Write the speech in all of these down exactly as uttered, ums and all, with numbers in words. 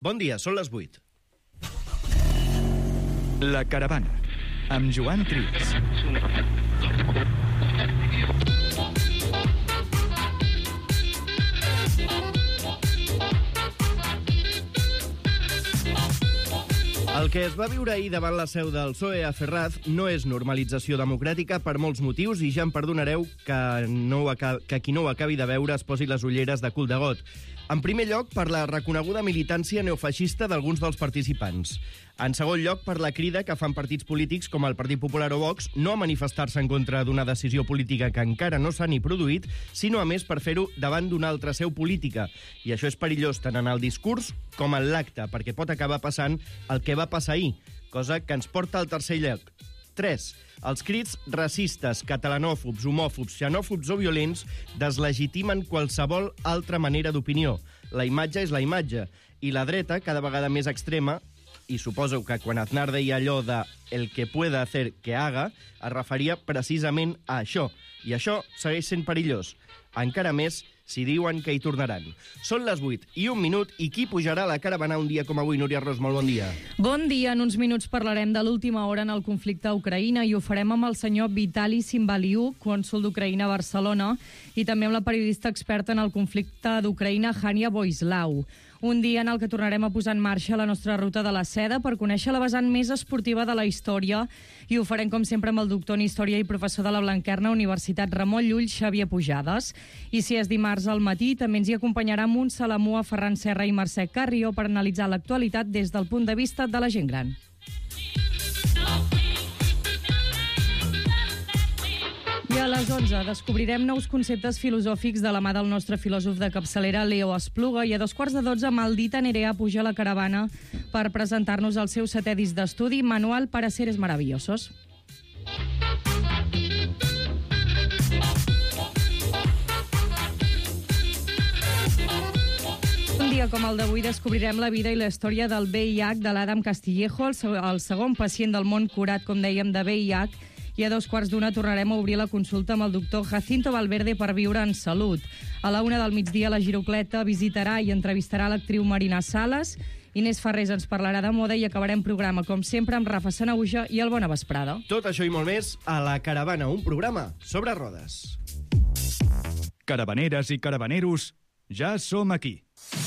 Bon dia, són les vuit. La Caravana, amb Joan Trias. El que es va viure ahir davant la seu del P S O E a Ferraz no és normalització democràtica per molts motius i ja em perdonareu que, no ho acabi, que qui no ho acabi de veure es posi les ulleres de cul de got. En primer lloc, per la reconeguda militància neofeixista d'alguns dels participants. En segon lloc, per la crida que fan partits polítics com el Partit Popular o Vox no a manifestar-se en contra d'una decisió política que encara no s'ha ni produït, sinó a més per fer-ho davant d'una altra seu política. I això és perillós tant en el discurs com en l'acte, perquè pot acabar passant el que va passar ahir, cosa que ens porta al tercer lloc. tres. Els crits racistes, catalanòfobs, homòfobs, xenòfobs o violents deslegitimen qualsevol altra manera d'opinió. La imatge és la imatge. I la dreta, cada vegada més extrema, i suposo que quan Aznar deia allò de el que pueda hacer que haga, es referia precisament a això. I això segueix sent perillós. Encara més si diuen que hi tornaran. Són les vuit i un minut i qui pujarà a la caravana un dia com avui? Núria Ros, molt bon dia. Bon dia. En uns minuts parlarem de l'última hora en el conflicte a Ucraïna i ho farem amb el senyor Vitali Simbaliuk, cònsol d'Ucraïna a Barcelona, i també amb la periodista experta en el conflicte d'Ucraïna, Hania Boislau. Un dia en el que tornarem a posar en marxa la nostra ruta de la seda per conèixer la vessant més esportiva de la història i ho farem, com sempre, amb el doctor en Història i professor de la Blanquerna, Universitat Ramon Llull, Xavier Pujades. I si és dimarts al matí, també ens hi acompanyarà Montse Lamua, Ferran Serra i Mercè Carrió per analitzar l'actualitat des del punt de vista de la gent gran. I a les onze descobrirem nous conceptes filosòfics de la mà del nostre filòsof de capçalera, Leo Espluga, i a dos quarts de dotze Maldita Nerea puja a la caravana per presentar-nos el seu setè disc d'estudi, Manual para seres maravillosos. Un dia com el d'avui descobrirem la vida i la història del V I H de l'Adam Castillejo, el segon pacient del món curat, com dèiem, de V I H, i a dos quarts d'una tornarem a obrir la consulta amb el doctor Jacinto Valverde per viure en salut. A la una del migdia la Girocleta visitarà i entrevistarà l'actriu Marina Sales, Inés Ferrés ens parlarà de moda i acabarem programa, com sempre, amb Rafa Sanahuja i el Bona Vesprada. Tot això i molt més a La Caravana, un programa sobre rodes. Caravaneres i caravaneros, ja som aquí.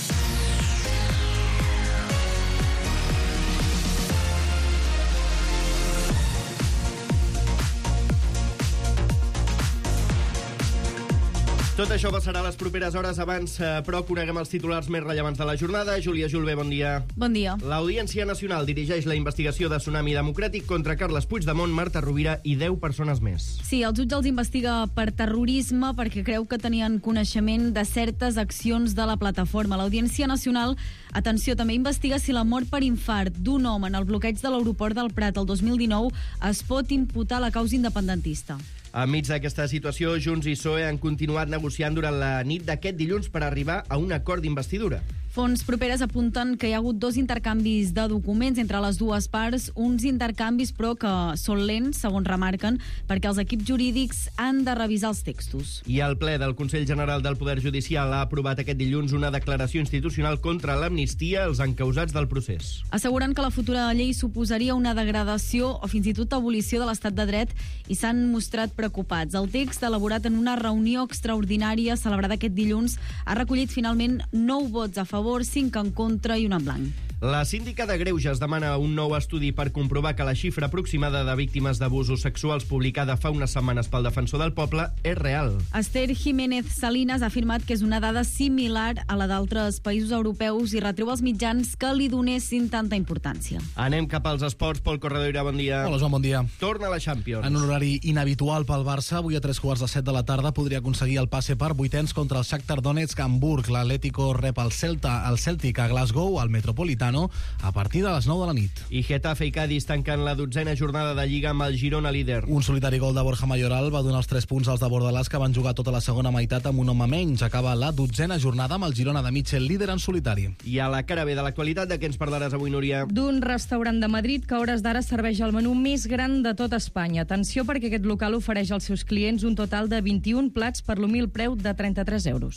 Tot això passarà a les properes hores. Abans, eh, però, coneguem els titulars més rellevants de la jornada. Júlia Julve, bon dia. Bon dia. L'Audiència Nacional dirigeix la investigació de Tsunami Democràtic contra Carles Puigdemont, Marta Rovira i deu persones més. Sí, el jutge els investiga per terrorisme perquè creu que tenien coneixement de certes accions de la plataforma. L'Audiència Nacional, atenció, també investiga si la mort per infart d'un home en el bloqueig de l'aeroport del Prat el dos mil dinou es pot imputar a la causa independentista. Enmig d'aquesta situació, Junts i P S O E han continuat negociant durant la nit d'aquest dilluns per arribar a un acord d'investidura. Fonts properes apunten que hi ha hagut dos intercanvis de documents entre les dues parts, uns intercanvis però que són lents, segons remarquen, perquè els equips jurídics han de revisar els textos. I el ple del Consell General del Poder Judicial ha aprovat aquest dilluns una declaració institucional contra l'amnistia als encausats del procés. Asseguren que la futura llei suposaria una degradació o fins i tot abolició de l'estat de dret i s'han mostrat preocupats. El text, elaborat en una reunió extraordinària celebrada aquest dilluns, ha recollit finalment nou vots a favor, cinc en contra i un en blanc. La síndica de Greuges demana un nou estudi per comprovar que la xifra aproximada de víctimes d'abusos sexuals publicada fa unes setmanes pel Defensor del Poble és real. Esther Jiménez Salinas ha afirmat que és una dada similar a la d'altres països europeus i retreu als mitjans que li donessin tanta importància. Anem cap als esports. Pol Corredoira, bon dia. Hola, Joan, bon dia. Torna a la Champions. En un horari inhabitual pel Barça, avui a tres quarts de set de la tarda podria aconseguir el passe per vuitens contra el Shakhtar Donetsk a Hamburg. L'Atlético rep el Celta, el Celtic a Glasgow, al Metropolitano, a partir de les nou de la nit. I Getafe i Cádiz tanquen la dotzena jornada de Lliga amb el Girona líder. Un solitari gol de Borja Mayoral va donar els tres punts als de Bordalàs, que van jugar tota la segona meitat amb un home menys. Acaba la dotzena jornada amb el Girona de Mitchell líder en solitari. I a la cara B de l'actualitat, de què ens parlaràs avui, Núria? D'un restaurant de Madrid que a hores d'ara serveix el menú més gran de tot Espanya. Atenció, perquè aquest local ofereix als seus clients un total de vint-i-un plats per l'humil preu de trenta-tres euros.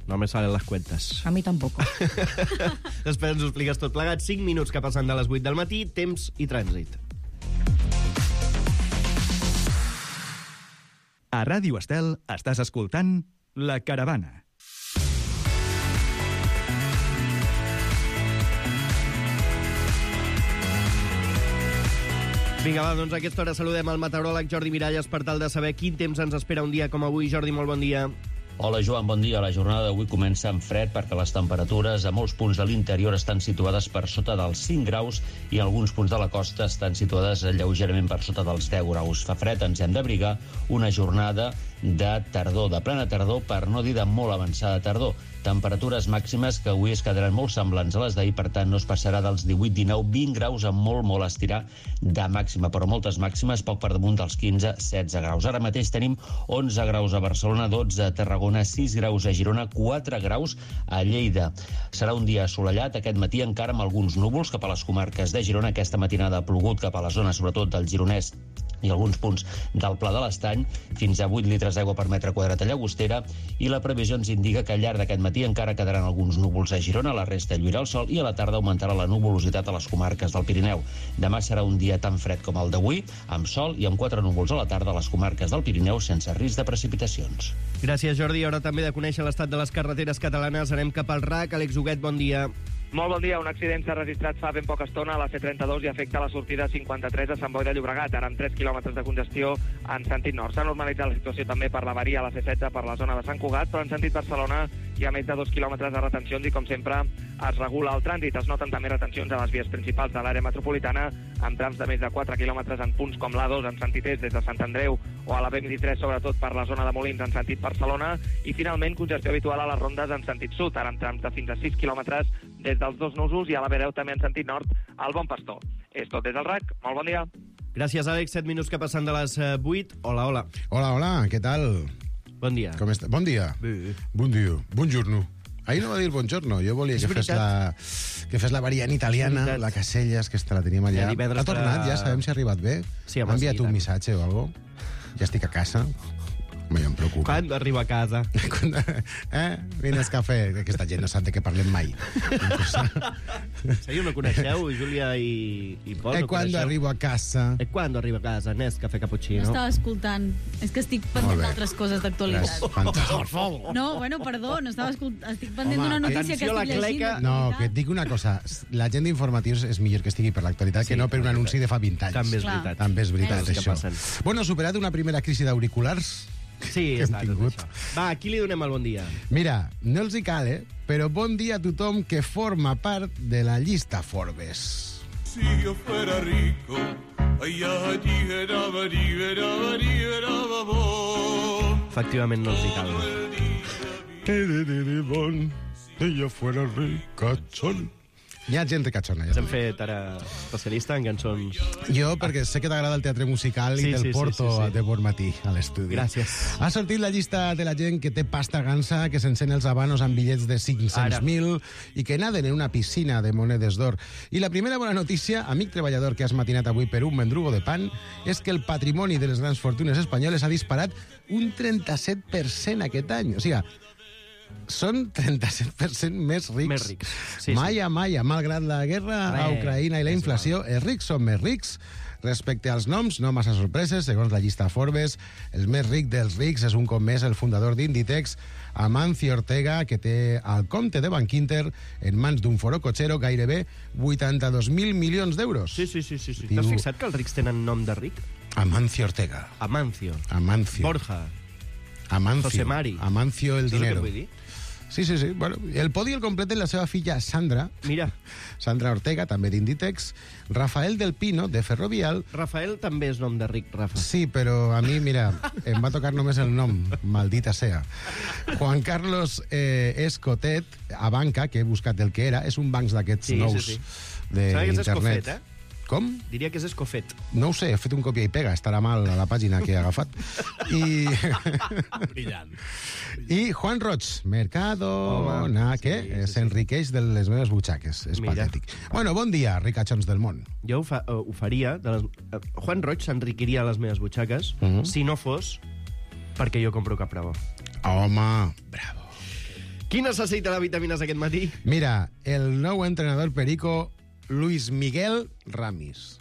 no me salen les cuentas. A mi tampoc. Després ens ho expliques tot plegat. cinc minuts que passen de les vuit del matí, temps i trànsit. A Ràdio Estel estàs escoltant La Caravana. Vinga, va, doncs a aquesta hora saludem el meteoròleg Jordi Miralles per tal de saber quin temps ens espera un dia com avui. Jordi, molt bon dia. Hola, Joan, bon dia. La jornada d'avui comença amb fred perquè les temperatures a molts punts de l'interior estan situades per sota dels cinc graus i alguns punts de la costa estan situades lleugerament per sota dels deu graus. Fa fred, ens hem d'abrigar, una jornada de tardor, de plena tardor, per no dir de molt avançada tardor. Temperatures màximes que avui es quedaran molt semblants a les d'ahir, per tant no es passarà dels divuit, dinou, vint graus amb molt, molt estirar de màxima, però moltes màximes poc per damunt dels quinze, setze graus. Ara mateix tenim onze graus a Barcelona, dotze a Tarragona, sis graus a Girona, quatre graus a Lleida. Serà un dia assolellat, aquest matí encara amb alguns núvols cap a les comarques de Girona. Aquesta matinada ha plogut cap a la zona, sobretot del Gironès i alguns punts del Pla de l'Estany, fins a vuit litres d'aigua per metre quadrat a Llagostera, i la previsió ens indica que al llarg d'aquest matí encara quedaran alguns núvols a Girona, la resta lluirà el sol i a la tarda augmentarà la nuvolositat a les comarques del Pirineu. Demà serà un dia tan fred com el d'avui, amb sol i amb quatre núvols a la tarda a les comarques del Pirineu sense risc de precipitacions. Gràcies, Jordi. Hora també de conèixer l'estat de les carreteres catalanes. Anem cap al R A C. Àlex Huguet, bon dia. Molt bon dia. Un accident s'ha registrat fa ben poca estona a la C trenta-dos i afecta la sortida cinquanta-tres a Sant Boi de Llobregat, ara amb tres quilòmetres de congestió en sentit nord. S'ha normalitzat la situació també per l'avaria a la C setze per la zona de Sant Cugat, però en sentit Barcelona hi ha més de dos quilòmetres de retencions i, com sempre, es regula el trànsit. Es noten també retencions a les vies principals de l'àrea metropolitana, amb trams de més de quatre quilòmetres en punts com l'A dos en sentit est des de Sant Andreu o a la B vint-i-tres, sobretot per la zona de Molins en sentit Barcelona, i finalment congestió habitual a les rondes en sentit sud, ara amb trams de fins a sis quilòmetres des dels dos nusos i a la B deu també en sentit nord al Bon Pastor. És tot des del R A C. Molt bon dia. Gràcies, Àlex. set minuts que passen de les vuit. Hola, hola. Hola, hola, què tal? Bon dia. Com està? Bon dia. Bé. Bon dia. Buongiorno. Ahir no va dir buongiorno. Jo volia És que fes, veritat. la, que fes la variant italiana, veritat. la Caselles, que esta la teníem allà. Ja, divendres ha tornat, farà- ja sabem si ha arribat bé. Sí, home, ha enviat sí, un tant. missatge o alguna cosa? Ja estic a casa. Home, jo em preocupa. Quan arriba a casa? Quan... Eh? Vines cafè. Aquesta gent no sap de què parlem mai. Sèrio, no coneixeu? Júlia i, i Pol, eh, no quan coneixeu? arribo a casa... Eh, quan arriba a casa? Nes, cafè No cappuccino. estava escoltant. És que estic Molt pendent bé. d'altres coses d'actualitat. Res, fantàstic. No, bueno, perdó, no estava escolt... estic pendent Home, d'una notícia atenció que a la estic llegint. cleca. No, que et dic una cosa. La gent d'informatius és millor que estigui per l'actualitat Sí, que no per un és anunci de fa vint anys. També és Clar. veritat. També és veritat, Coses que això. passen. Bueno, superat una primera crisi d'auriculars... Sí, que hem està, tot tingut. això. Va, aquí li donem el bon dia. Mira, no els hi cal, eh? Però bon dia a tothom que forma part de la llista Forbes. Si yo fuera rico, ay, ay, dijera, dijera, dijera, babón. Efectivament no els hi cal. Bon, si yo fuera ricachón. Hi ha gent ricachona. Ens Ja. hem fet ara especialista en cançons. Jo, perquè sé que t'agrada el teatre musical Sí, i te'l sí, sí, porto sí, sí. de bon matí a l'estudi. Gràcies. Ha sortit la llista de la gent que té pasta gansa, que s'encén els habanos amb bitllets de cinc-cents mil i que naden en una piscina de monedes d'or. I la primera bona notícia, amic treballador que has matinat avui per un mendrugo de pan, és que el patrimoni de les grans fortunes espanyoles ha disparat un trenta-set per cent aquest any. O sigui, són trenta-set per cent més rics. Més rics. Sí, mai sí. a mai, malgrat la guerra a Res, Ucraïna i la és inflació, els rics són més rics. Respecte als noms, no massa sorpreses, segons la llista Forbes, el més ric dels rics és un cop més el fundador d'Inditex, Amancio Ortega, que té al compte de Bankinter en mans d'un forocotxero gairebé vuitanta-dos mil milions d'euros. Sí, sí, sí. sí, sí. Diu- T'has fixat que els rics tenen nom de ric? Amancio Ortega. Amancio. Amancio. Borja. Amancio. José Mari. Amancio el Saps el que dinero. vull dir? Sí, sí, sí. Bueno, el podi el completen la seva filla Sandra, Mira, Sandra Ortega, també d'Inditex, Rafael del Pino, de Ferrovial. Rafael també és nom de ric, Rafa. Sí, però a mi, mira, em va tocar només el nom, maldita sea. Juan Carlos eh, Escotet, a Banca, que he buscat el que era, és un banc d'aquests Sí, sí, nous sí. Sembla que és d'internet. Escofet, eh? Com? Diria que és Escofet. No ho sé, he fet un copia i pega, estarà mal a la pàgina que he agafat. I... Brillant. I Juan Roig, Mercado, Home, na, sí, que sí, eh, sí. s'enriqueix de les meves butxaques. És Mira. patètic. Bueno, bon dia, ricachons del món. Jo ho, fa, eh, ho faria. De les... eh, Juan Roig s'enriquiria a les meves butxaques Mhm. si no fos perquè jo compro Capravo. Home, bravo. Qui necessita la vitamines aquest matí? Mira, el nou entrenador perico, Luis Miguel Ramis.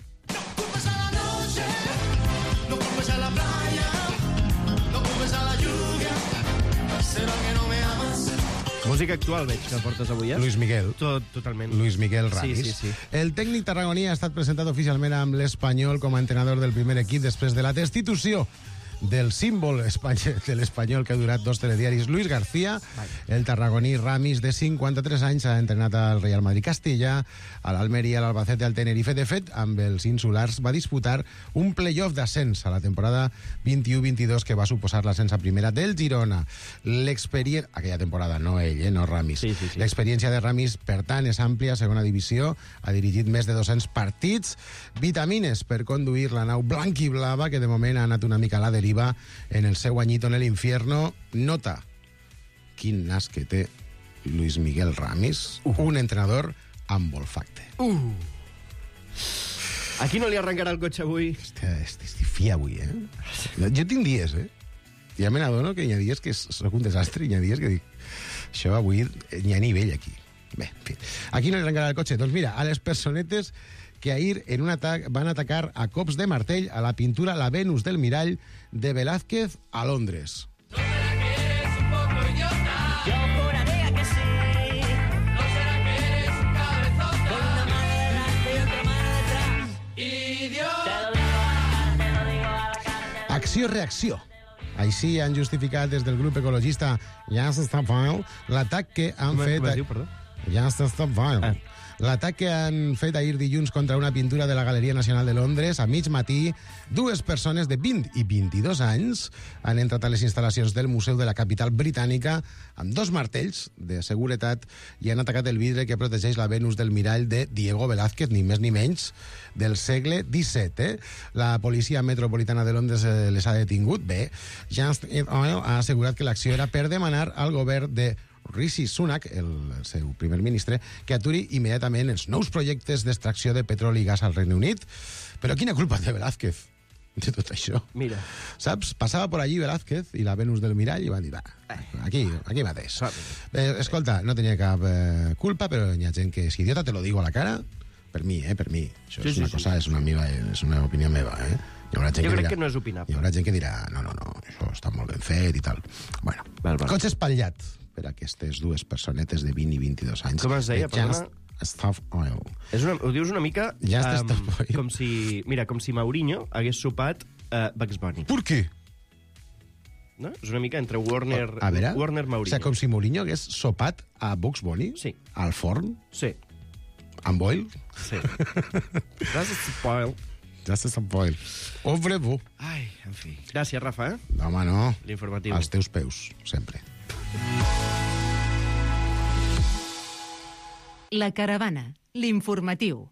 Música actual, veig que portes avui, eh? Luis Miguel. Tot, totalment. Luis Miguel Ramis. Sí, sí, sí. El tècnic tarragoní ha estat presentat oficialment amb l'Espanyol com a entrenador del primer equip després de la destitució del símbol espany- de l'Espanyol que ha durat dos telediaris, Luis García. El tarragoní Ramis, de cinquanta-tres anys, ha entrenat al Real Madrid Castilla, a l'Almeria, a l'Albacete, al Tenerife. De fet, amb els insulars va disputar un playoff d'ascens a la temporada vint-i-u vint-i-dos que va suposar l'ascens a primera del Girona. L'experiència... Aquella temporada, no ell, eh, no Ramis. Sí, sí, sí. L'experiència de Ramis, per tant, és àmplia, segona divisió, ha dirigit més de dos-cents partits, vitamines per conduir la nau blanc i blava, que de moment ha anat una mica a la deriva en el seu anyito en el infierno. Nota quin nas que té Luis Miguel Ramis, uh. un entrenador amb olfacte. Uh. A qui no li arrencarà el cotxe avui? Hòstia, estic fi avui, eh? Jo tinc dies, eh? Ja me n'adono que hi ha dies que soc un desastre i hi ha dies que dic, això avui n'hi ha nivell aquí. Bé, en fi. A qui no li arrencarà el cotxe? Doncs mira, a les personetes que ahir en un atac van atacar a cops de martell a la pintura La Venus del Mirall de Velázquez a Londres. Acció-reacció. Així han justificat des del grup ecologista Just Stop Oil l'atac que han Com, fet... com es diu, perdó? Just Stop Oil. Ah. L'atac que han fet ahir dilluns contra una pintura de la Galeria Nacional de Londres a mig matí. Dues persones de vint i vint-i-dos anys han entrat a les instal·lacions del Museu de la Capital Britànica amb dos martells de seguretat i han atacat el vidre que protegeix la Venus del Mirall de Diego Velázquez, ni més ni menys, del segle disset. Eh? La policia metropolitana de Londres eh, les ha detingut. Bé, Just Eat Oil ha assegurat que l'acció era per demanar al govern de Rishi Sunak, el seu primer ministre, que aturi immediatament els nous projectes d'extracció de petroli i gas al Regne Unit. Però quina culpa té Velázquez de tot això? Mira. Saps? Passava por allí Velázquez i la Venus del Mirall i van dir, va, aquí, aquí mateix. Eh, escolta, no tenia cap eh, culpa, però hi ha gent que, si idiota te lo digo a la cara, per mi, eh, per mi. Això sí, és una sí, cosa, sí. és una, meva, és una opinió meva, eh? Hi haurà gent jo que crec dirà, que no és opinable. Hi haurà gent que dirà, no, no, no, això està molt ben fet i tal. Bueno, val, val. Cotxe espatllat per aquestes dues personetes de vint i vint-i-dos anys. Com es deia, perdona? Just Stop Oil. És una, ho dius una mica... Just Stop Oil. Com si, mira, com si Mourinho hagués sopat uh, Bugs Bunny. Per què? No? És una mica entre Warner, A veure, Warner Mourinho. o sigui, com si Mourinho hagués sopat a Bugs Bunny? Sí. Al forn? Sí. Amb oil? Sí. Just Stop Oil. Just Stop Oil. Ouvrez-vous. Ai, en fi. Gràcies, Rafa, eh? Home, no. L'informatiu. Als teus peus, sempre. La Caravana, l'informatiu.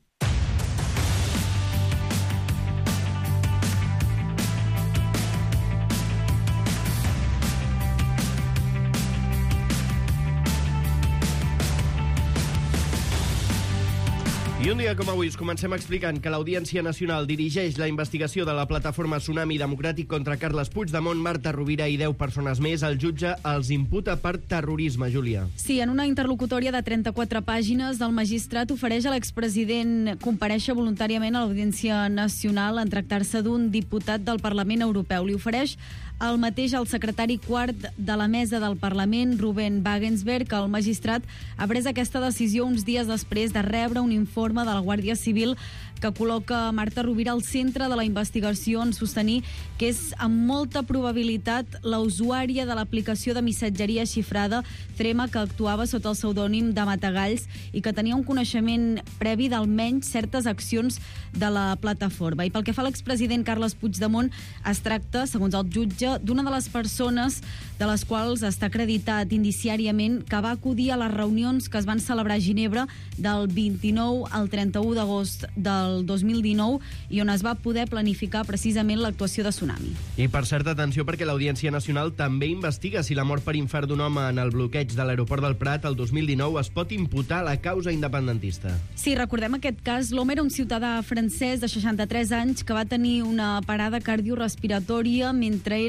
I un dia com avui us comencem explicant que l'Audiència Nacional dirigeix la investigació de la plataforma Tsunami Democràtic contra Carles Puigdemont, Marta Rovira i deu persones més. El jutge els imputa per terrorisme, Júlia. Sí, en una interlocutòria de trenta-quatre pàgines, el magistrat ofereix a l'expresident comparèixer voluntàriament a l'Audiència Nacional en tractar-se d'un diputat del Parlament Europeu. Li ofereix el mateix al secretari quart de la mesa del Parlament, Ruben Wagensberg. El magistrat ha pres aquesta decisió uns dies després de rebre un informe de la Guàrdia Civil que col·loca Marta Rovira al centre de la investigació en sostenir que és amb molta probabilitat la usuària de l'aplicació de missatgeria xifrada Trema, que actuava sota el pseudònim de Matagalls i que tenia un coneixement previ d'almenys certes accions de la plataforma. I pel que fa a l'expresident Carles Puigdemont, es tracta, segons el jutge, d'una de les persones de les quals està acreditat indiciàriament que va acudir a les reunions que es van celebrar a Ginebra del vint-i-nou al trenta-u d'agost del dos mil dinou i on es va poder planificar precisament l'actuació de Tsunami. I per cert, atenció, perquè l'Audiència Nacional també investiga si la mort per infart d'un home en el bloqueig de l'aeroport del Prat el dos mil dinou es pot imputar a la causa independentista. Sí, recordem aquest cas. L'home era un ciutadà francès de seixanta-tres anys que va tenir una parada cardiorrespiratòria mentre era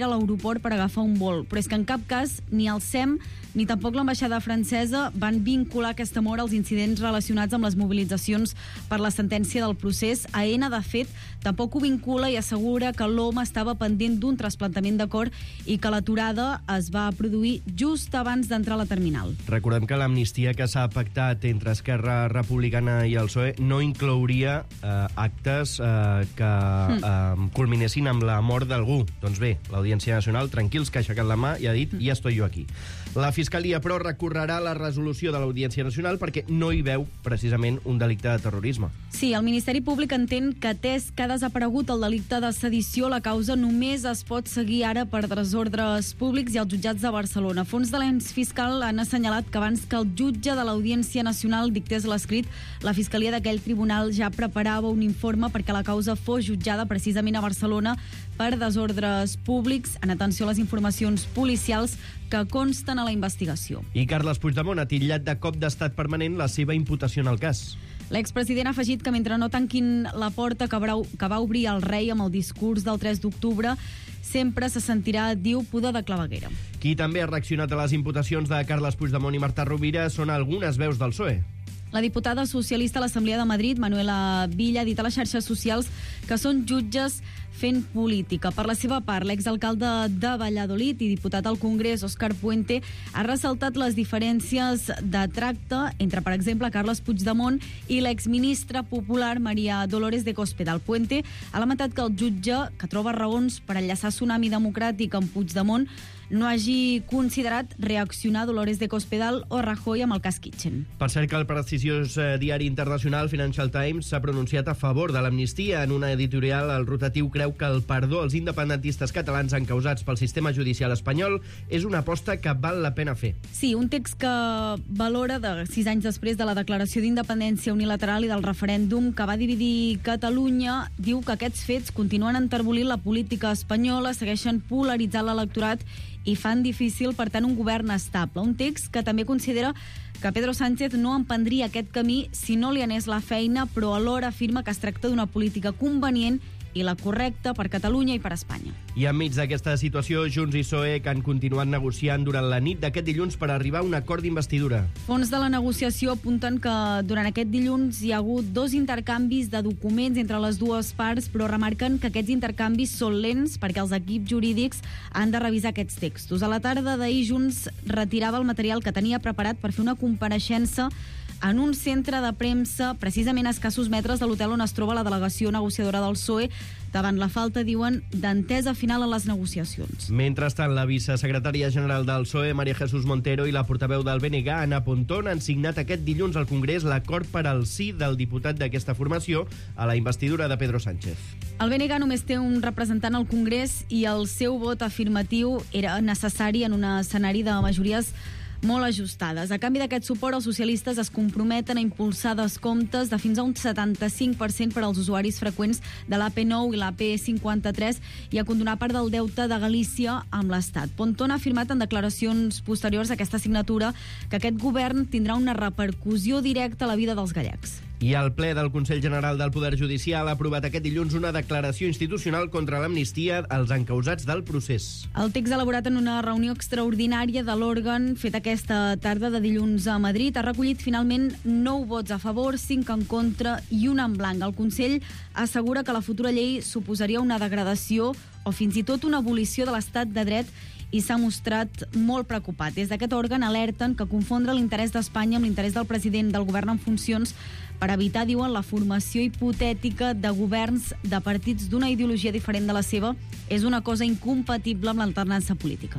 a l'aeroport per agafar un vol. Però és que en cap cas ni el S E M ni tampoc l'ambaixada francesa van vincular aquesta mort als incidents relacionats amb les mobilitzacions per la sentència del procés. AENA, de fet, tampoc ho vincula i assegura que l'home estava pendent d'un trasplantament de cor i que l'aturada es va produir just abans d'entrar a la terminal. Recordem que l'amnistia que s'ha pactat entre Esquerra Republicana i el P S O E no inclouria eh, actes eh, que eh, culminessin amb la mort d'algú. Doncs bé, l'Audiència Nacional, tranquils, que ha aixecat la mà i ha dit, ja estoy jo aquí. La Fiscalia, però, recorrerà la resolució de l'Audiència Nacional perquè no hi veu, precisament, un delicte de terrorisme. Sí, el Ministeri Públic entén que atès que ha desaparegut el delicte de sedició, la causa només es pot seguir ara per desordres públics i els jutjats de Barcelona. Fons de l'ens fiscal han assenyalat que abans que el jutge de l'Audiència Nacional dictés l'escrit, la Fiscalia d'aquell tribunal ja preparava un informe perquè la causa fos jutjada precisament a Barcelona per desordres públics, en atenció a les informacions policials que consten a la investigació. I Carles Puigdemont ha titllat de cop d'estat permanent la seva imputació en el cas. L'expresident ha afegit que mentre no tanquin la porta que va obrir el rei amb el discurs del tres d'octubre, sempre se sentirà, diu, poder de claveguera. Qui també ha reaccionat a les imputacions de Carles Puigdemont i Marta Rovira són algunes veus del P S O E. La diputada socialista a l'Assemblea de Madrid, Manuela Villa, ha dit a les xarxes socials que són jutges fent política. Per la seva part, l'exalcalde de Valladolid i diputat al Congrés, Òscar Puente, ha ressaltat les diferències de tracte entre, per exemple, Carles Puigdemont i l'exministra popular Maria Dolores de Cospedal. Puente ha lamentat que el jutge, que troba raons per enllaçar Tsunami Democràtic amb Puigdemont, no hagi considerat reaccionar Dolores de Cospedal o Rajoy amb el cas Kitchen. Per cert que el prestigiós diari internacional Financial Times s'ha pronunciat a favor de l'amnistia. En una editorial, el rotatiu creu que el perdó als independentistes catalans encausats pel sistema judicial espanyol és una aposta que val la pena fer. Sí, un text que valora, de sis anys després de la declaració d'independència unilateral i del referèndum que va dividir Catalunya, diu que aquests fets continuen enterbolint la política espanyola, segueixen polaritzant l'electorat i fan difícil, per tant, un govern estable. Un text que també considera que Pedro Sánchez no emprendria aquest camí si no li anés la feina, però alhora afirma que es tracta d'una política convenient i la correcta per Catalunya i per Espanya. I enmig d'aquesta situació, Junts i P S O E que han continuat negociant durant la nit d'aquest dilluns per arribar a un acord d'investidura. Fons de la negociació apunten que durant aquest dilluns hi ha hagut dos intercanvis de documents entre les dues parts, però remarquen que aquests intercanvis són lents perquè els equips jurídics han de revisar aquests textos. A la tarda d'ahir, Junts retirava el material que tenia preparat per fer una compareixença en un centre de premsa, precisament a escassos metres de l'hotel on es troba la delegació negociadora del P S O E, davant la falta, diuen, d'entesa final en les negociacions. Mentrestant, la vicesecretària general del P S O E, María Jesús Montero, i la portaveu del B N G, Ana Pontón, han signat aquest dilluns al Congrés l'acord per al sí del diputat d'aquesta formació a la investidura de Pedro Sánchez. El B N G només té un representant al Congrés i el seu vot afirmatiu era necessari en un escenari de majories molt ajustades. A canvi d'aquest suport, els socialistes es comprometen a impulsar descomptes de fins a un setanta-cinc per cent per als usuaris freqüents de l'A P nou i l'A P cinquanta-tres i a condonar part del deute de Galícia amb l'Estat. Pontón ha afirmat en declaracions posteriors a aquesta signatura que aquest govern tindrà una repercussió directa a la vida dels gallecs. I el ple del Consell General del Poder Judicial ha aprovat aquest dilluns una declaració institucional contra l'amnistia als encausats del procés. El text elaborat en una reunió extraordinària de l'òrgan fet aquesta tarda de dilluns a Madrid ha recollit finalment nou vots a favor, cinc en contra i un en blanc. El Consell assegura que la futura llei suposaria una degradació o fins i tot una abolició de l'estat de dret i s'ha mostrat molt preocupat. Des d'aquest òrgan alerten que confondre l'interès d'Espanya amb l'interès del president del govern en funcions per evitar, diuen, la formació hipotètica de governs de partits d'una ideologia diferent de la seva és una cosa incompatible amb l'alternança política.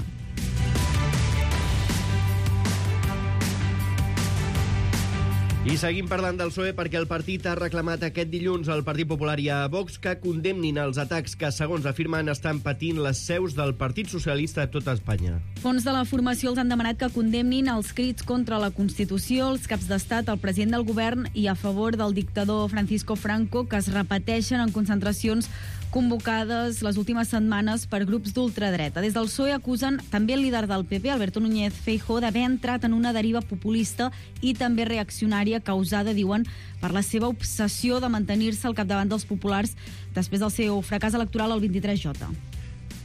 I seguim parlant del P S O E perquè el partit ha reclamat aquest dilluns al Partit Popular i a Vox que condemnin els atacs que, segons afirmen, estan patint les seus del Partit Socialista a tota Espanya. Fons de la formació els han demanat que condemnin els crits contra la Constitució, els caps d'estat, el president del govern i a favor del dictador Francisco Franco, que es repeteixen en concentracions convocades les últimes setmanes per grups d'ultradreta. Des del P S O E acusen també el líder del P P, Alberto Núñez Feijóo, d'haver entrat en una deriva populista i també reaccionària causada, diuen, per la seva obsessió de mantenir-se al capdavant dels populars després del seu fracàs electoral el vint-i-tres J.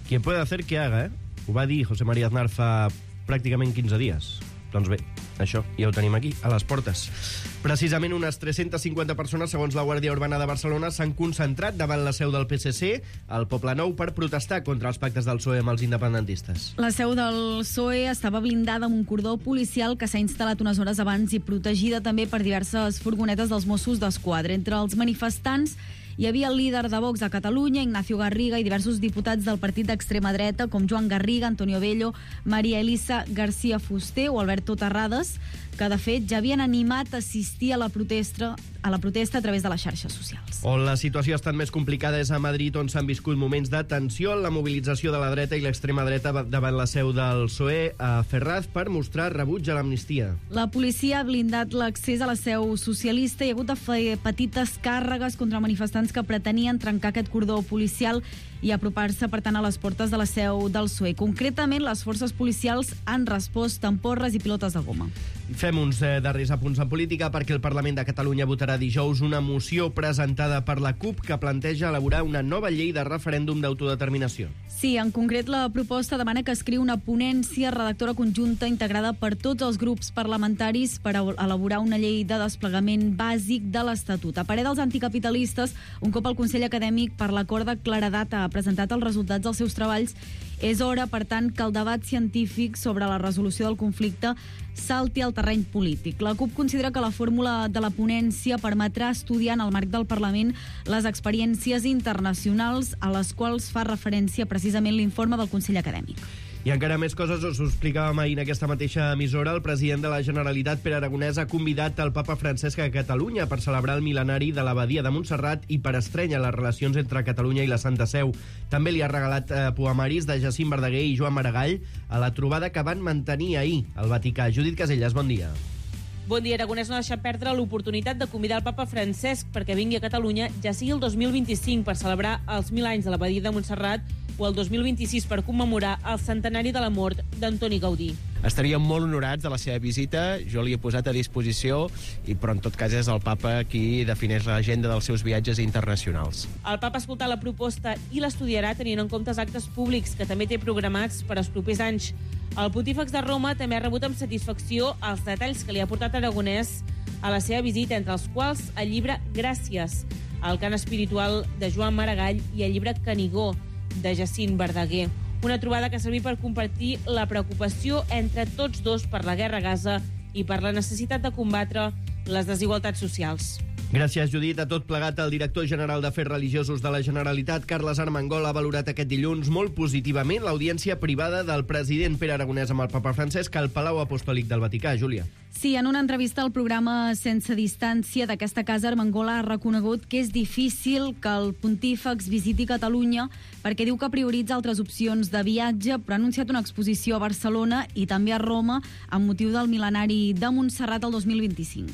Quien puede hacer que haga, eh? Ho va dir José María Aznar fa pràcticament quinze dies. Doncs bé, això ja ho tenim aquí, a les portes. Precisament unes tres-centes cinquanta persones, segons la Guàrdia Urbana de Barcelona, s'han concentrat davant la seu del P S C, al Poblenou, per protestar contra els pactes del P S O E amb els independentistes. La seu del P S O E estava blindada amb un cordó policial que s'ha instal·lat unes hores abans i protegida també per diverses furgonetes dels Mossos d'Esquadra. Entre els manifestants hi havia el líder de Vox a Catalunya, Ignacio Garriga, i diversos diputats del partit d'extrema dreta, com Joan Garriga, Antonio Bello, Maria Elisa García Fuster o Alberto Terrades, que de fet ja havien animat a assistir a la protesta a la protesta a través de les xarxes socials. On la situació ha estat més complicada és a Madrid, on s'han viscut moments de tensió en la mobilització de la dreta i l'extrema dreta davant la seu del P S O E a Ferraz per mostrar rebuig a l'amnistia. La policia ha blindat l'accés a la seu socialista i ha hagut de fer petites càrregues contra manifestants que pretenien trencar aquest cordó policial i apropar-se, per tant, a les portes de la seu del P S O E. Concretament, les forces policials han respost amb porres i pilotes de goma. Fem uns eh, darrers apunts en política perquè el Parlament de Catalunya votarà dijous una moció presentada per la CUP que planteja elaborar una nova llei de referèndum d'autodeterminació. Sí, en concret la proposta demana que escriu una ponència redactora conjunta integrada per tots els grups parlamentaris per elaborar una llei de desplegament bàsic de l'Estatut. A parer dels anticapitalistes, un cop el Consell Acadèmic per l'acord de claredat ha presentat els resultats dels seus treballs, és hora, per tant, que el debat científic sobre la resolució del conflicte salti al terreny polític. La CUP considera que la fórmula de la ponència permetrà estudiar en el marc del Parlament les experiències internacionals a les quals fa referència precisament l'informe del Consell Acadèmic. I encara més coses, us ho explicàvem ahir en aquesta mateixa emissora. El president de la Generalitat, Pere Aragonès, ha convidat el papa Francesc a Catalunya per celebrar el mil·lenari de l'abadia de Montserrat i per estrènyer les relacions entre Catalunya i la Santa Seu. També li ha regalat eh, poemaris de Jacint Verdaguer i Joan Maragall a la trobada que van mantenir ahir al Vaticà. Judit Casellas, bon dia. Bon dia. Aragonès no ha deixat perdre l'oportunitat de convidar el papa Francesc perquè vingui a Catalunya, ja sigui el dos mil vint-i-cinc per celebrar els mil anys de l'abadia de Montserrat o el dos mil vint-i-sis per commemorar el centenari de la mort d'Antoni Gaudí. Estaríem molt honorats de la seva visita, jo li he posat a disposició, i però en tot cas és el papa qui defineix l'agenda dels seus viatges internacionals. El papa ha escoltat la proposta i l'estudiarà tenint en compte els actes públics que també té programats per als propers anys. El pontífex de Roma també ha rebut amb satisfacció els detalls que li ha portat Aragonès a la seva visita, entre els quals el llibre Gràcies, el cant espiritual de Joan Maragall i el llibre Canigó, de Jacint Verdaguer. Una trobada que ha servit per compartir la preocupació entre tots dos per la guerra a Gaza i per la necessitat de combatre les desigualtats socials. Gràcies, Judit. A tot plegat, el director general d'Afers Religiosos de la Generalitat, Carles Armengol, ha valorat aquest dilluns molt positivament l'audiència privada del president Pere Aragonès amb el papa Francesc al Palau Apostòlic del Vaticà. Júlia. Sí, en una entrevista al programa Sense Distància d'aquesta casa, Armengol ha reconegut que és difícil que el pontífex visiti Catalunya perquè diu que prioritza altres opcions de viatge, però ha anunciat una exposició a Barcelona i també a Roma amb motiu del mil·lenari de Montserrat el dos mil vint-i-cinc.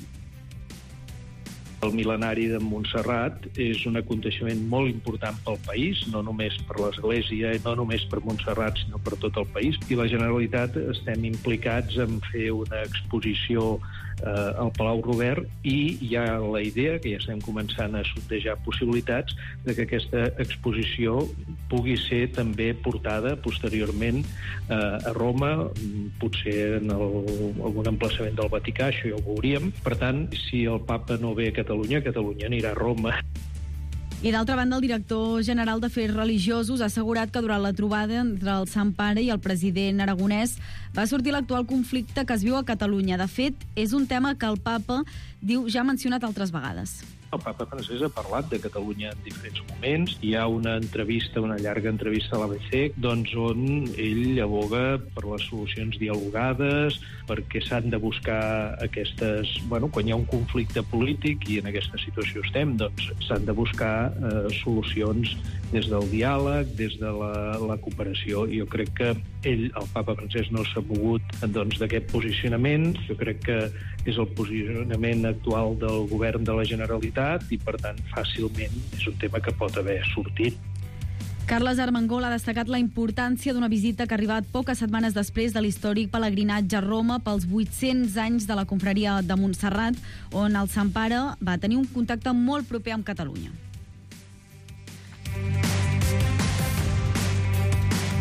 El mil·lenari de Montserrat és un aconteixement molt important pel país, no només per l'Església, no només per Montserrat, sinó per tot el país. I la Generalitat estem implicats en fer una exposició eh, al Palau Robert i hi ha la idea, que ja estem començant a sondejar possibilitats, de que aquesta exposició pugui ser també portada posteriorment eh, a Roma, potser en el, algun emplaçament del Vaticà, això ja ho veuríem. Per tant, si el papa no ve a Catalunya, Catalunya anirà a Roma. I d'altra banda, el director general d'Afers Religiosos ha assegurat que durant la trobada entre el Sant Pare i el president Aragonès va sortir l'actual conflicte que es viu a Catalunya. De fet, és un tema que el papa diu ja ha mencionat altres vegades. El papa Francesc ha parlat de Catalunya en diferents moments. Hi ha una entrevista, una llarga entrevista a l'A B C, doncs on ell aboga per les solucions dialogades, perquè s'han de buscar aquestes... Bueno, quan hi ha un conflicte polític, i en aquesta situació estem, doncs s'han de buscar eh, solucions des del diàleg, des de la, la cooperació. I jo crec que ell, el papa Francesc, no s'ha mogut doncs, d'aquest posicionament. Jo crec que és el posicionament actual del govern de la Generalitat i, per tant, fàcilment és un tema que pot haver sortit. Carles Armengol ha destacat la importància d'una visita que ha arribat poques setmanes després de l'històric pelegrinatge a Roma pels vuit-cents anys de la confraria de Montserrat, on el Sant Pare va tenir un contacte molt proper amb Catalunya.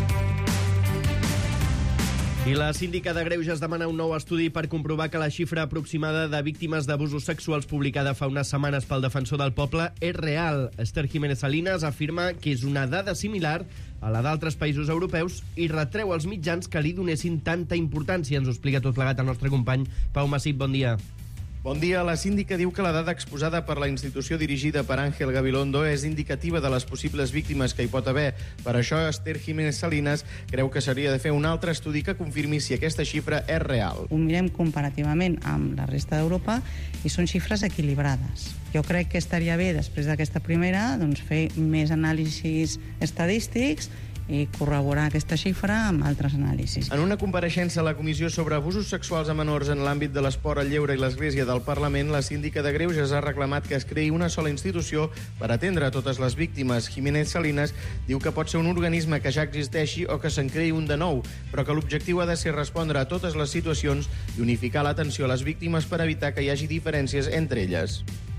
I la síndica de Greuges demana un nou estudi per comprovar que la xifra aproximada de víctimes d'abusos sexuals publicada fa unes setmanes pel Defensor del Poble és real. Esther Jiménez Salinas afirma que és una dada similar a la d'altres països europeus i retreu als mitjans que li donessin tanta importància. Ens ho explica tot plegat el nostre company Pau Massip. Bon dia. Bon dia. La síndica diu que la dada exposada per la institució dirigida per Ángel Gabilondo és indicativa de les possibles víctimes que hi pot haver. Per això, Esther Jiménez Salinas creu que s'hauria de fer un altre estudi que confirmi si aquesta xifra és real. Ho mirem comparativament amb la resta d'Europa i són xifres equilibrades. Jo crec que estaria bé, després d'aquesta primera, doncs, fer més anàlisis estadístics i corroborar aquesta xifra amb altres anàlisis. En una compareixença a la Comissió sobre Abusos Sexuals a Menors en l'àmbit de l'esport, el lleure i l'Església del Parlament, la síndica de Greuges ha reclamat que es creï una sola institució per atendre totes les víctimes. Jiménez Salinas diu que pot ser un organisme que ja existeixi o que se'n creï un de nou, però que l'objectiu ha de ser respondre a totes les situacions i unificar l'atenció a les víctimes per evitar que hi hagi diferències entre elles.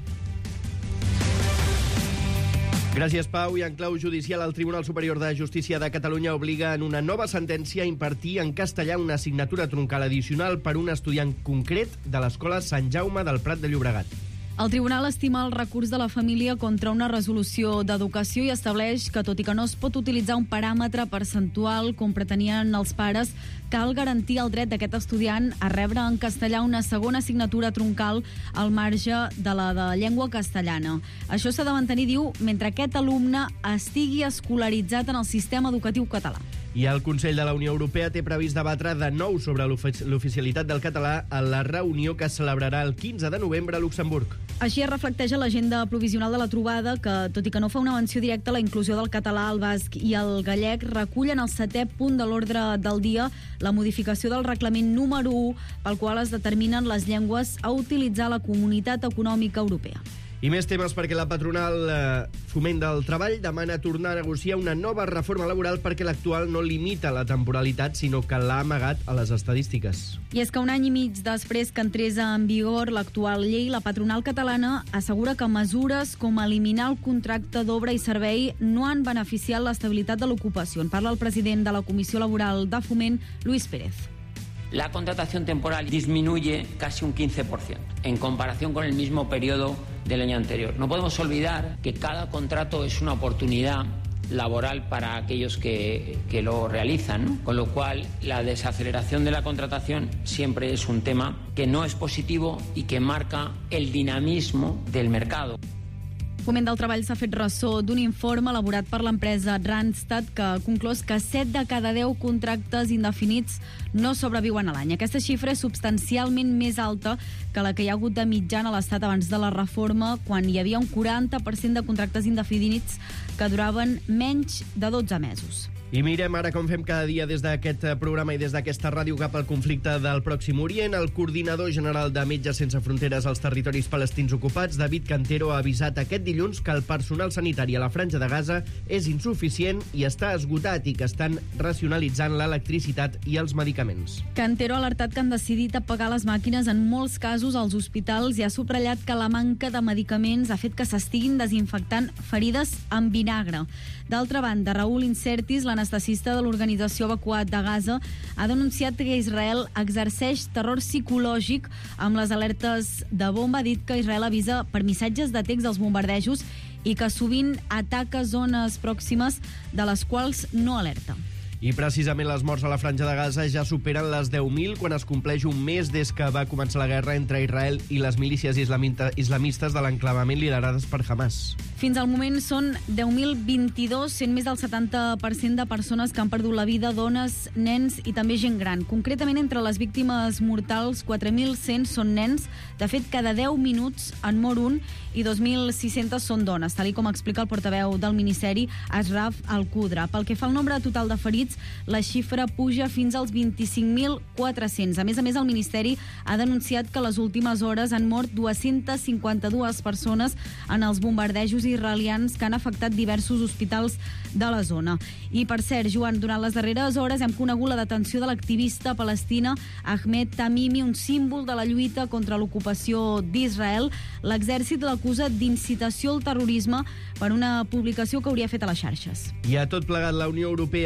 Gràcies, Pau. I en clau judicial, el Tribunal Superior de Justícia de Catalunya obliga en una nova sentència a impartir en castellà una assignatura troncal addicional per un estudiant concret de l'Escola Sant Jaume del Prat de Llobregat. El tribunal estima el recurs de la família contra una resolució d'educació i estableix que, tot i que no es pot utilitzar un paràmetre percentual com pretenien els pares, cal garantir el dret d'aquest estudiant a rebre en castellà una segona assignatura troncal al marge de la de llengua castellana. Això s'ha de mantenir, diu, mentre aquest alumne estigui escolaritzat en el sistema educatiu català. I el Consell de la Unió Europea té previst debatre de nou sobre l'oficialitat del català a la reunió que es celebrarà el quinze de novembre a Luxemburg. Així es reflecteix a l'agenda provisional de la trobada que, tot i que no fa una menció directa a la inclusió del català, el basc i el gallec, recullen el setè punt de l'ordre del dia la modificació del reglament número u pel qual es determinen les llengües a utilitzar a la Comunitat Econòmica Europea. I més temes perquè la patronal eh, Foment del Treball demana tornar a negociar una nova reforma laboral perquè l'actual no limita la temporalitat, sinó que l'ha amagat a les estadístiques. I és que un any i mig després que entrés en vigor l'actual llei, la patronal catalana assegura que mesures com eliminar el contracte d'obra i servei no han beneficiat l'estabilitat de l'ocupació. En parla el president de la Comissió Laboral de Foment, Luis Pérez. La contratación temporal disminuye casi un quince por ciento en comparación con el mismo periodo del año anterior. No podemos olvidar que cada contrato es una oportunidad laboral para aquellos que, que lo realizan, ¿no? Con lo cual la desaceleración de la contratación siempre es un tema que no es positivo y que marca el dinamismo del mercado. Foment del Treball s'ha fet ressò d'un informe elaborat per l'empresa Randstad que ha conclòs que set de cada deu contractes indefinits no sobreviuen a l'any. Aquesta xifra és substancialment més alta que la que hi ha hagut de mitjana a l'Estat abans de la reforma, quan hi havia un quaranta per cent de contractes indefinits que duraven menys de dotze mesos. I mirem ara com fem cada dia des d'aquest programa i des d'aquesta ràdio cap al conflicte del Pròxim Orient. El coordinador general de Metges Sense Fronteres als territoris palestins ocupats, David Cantero, ha avisat aquest dilluns que el personal sanitari a la Franja de Gaza és insuficient i està esgotat i que estan racionalitzant l'electricitat i els medicaments. Cantero ha alertat que han decidit apagar les màquines en molts casos als hospitals i ha subratllat que la manca de medicaments ha fet que s'estiguin desinfectant ferides amb vinagre. D'altra banda, Raül Incertis, l'anestesista de l'organització Evacuat de Gaza, ha denunciat que Israel exerceix terror psicològic amb les alertes de bomba. Ha dit que Israel avisa per missatges de text als bombardejos i que sovint ataca zones pròximes de les quals no alerta. I precisament les morts a la Franja de Gaza ja superen les deu mil quan es compleix un mes des que va començar la guerra entre Israel i les milícies islamistes de l'enclavament liderades per Hamas. Fins al moment són deu mil vint-i-dos, sent més del setanta per cent de persones que han perdut la vida, dones, nens i també gent gran. Concretament, entre les víctimes mortals, quatre mil cent són nens. De fet, cada deu minuts en mor un i dos mil sis-centes són dones, tal com explica el portaveu del Ministeri, Ashraf Al-Qudra. Pel que fa al nombre total de ferits, la xifra puja fins als vint-i-cinc mil quatre-cents. A més a més, el Ministeri ha denunciat que les últimes hores han mort dues-centes cinquanta-dues persones en els bombardejos israelians que han afectat diversos hospitals de la zona. I, per cert, Joan, durant les darreres hores hem conegut la detenció de l'activista palestina Ahmed Tamimi, un símbol de la lluita contra l'ocupació d'Israel. L'exèrcit l'acusa d'incitació al terrorisme per una publicació que hauria fet a les xarxes. I a tot plegat, la Unió Europea enviarà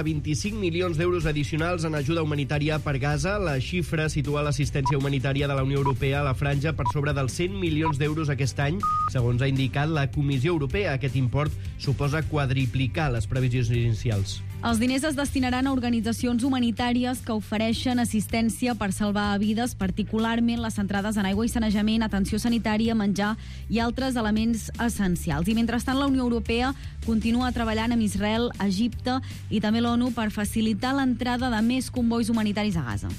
vint-i-cinc milions d'euros addicionals en ajuda humanitària per Gaza. La xifra situa l'assistència humanitària de la Unió Europea a la franja per sobre dels cent milions d'euros aquest any. Segons ha indicat la Comissió Europea, aquest import suposa quadriplicar les previsions inicials. Els diners es destinaran a organitzacions humanitàries que ofereixen assistència per salvar vides, particularment les centrades en aigua i sanejament, atenció sanitària, menjar i altres elements essencials. I mentrestant, la Unió Europea continua treballant amb Israel, Egipte i també l'ONU per facilitar l'entrada de més convois humanitaris a Gaza.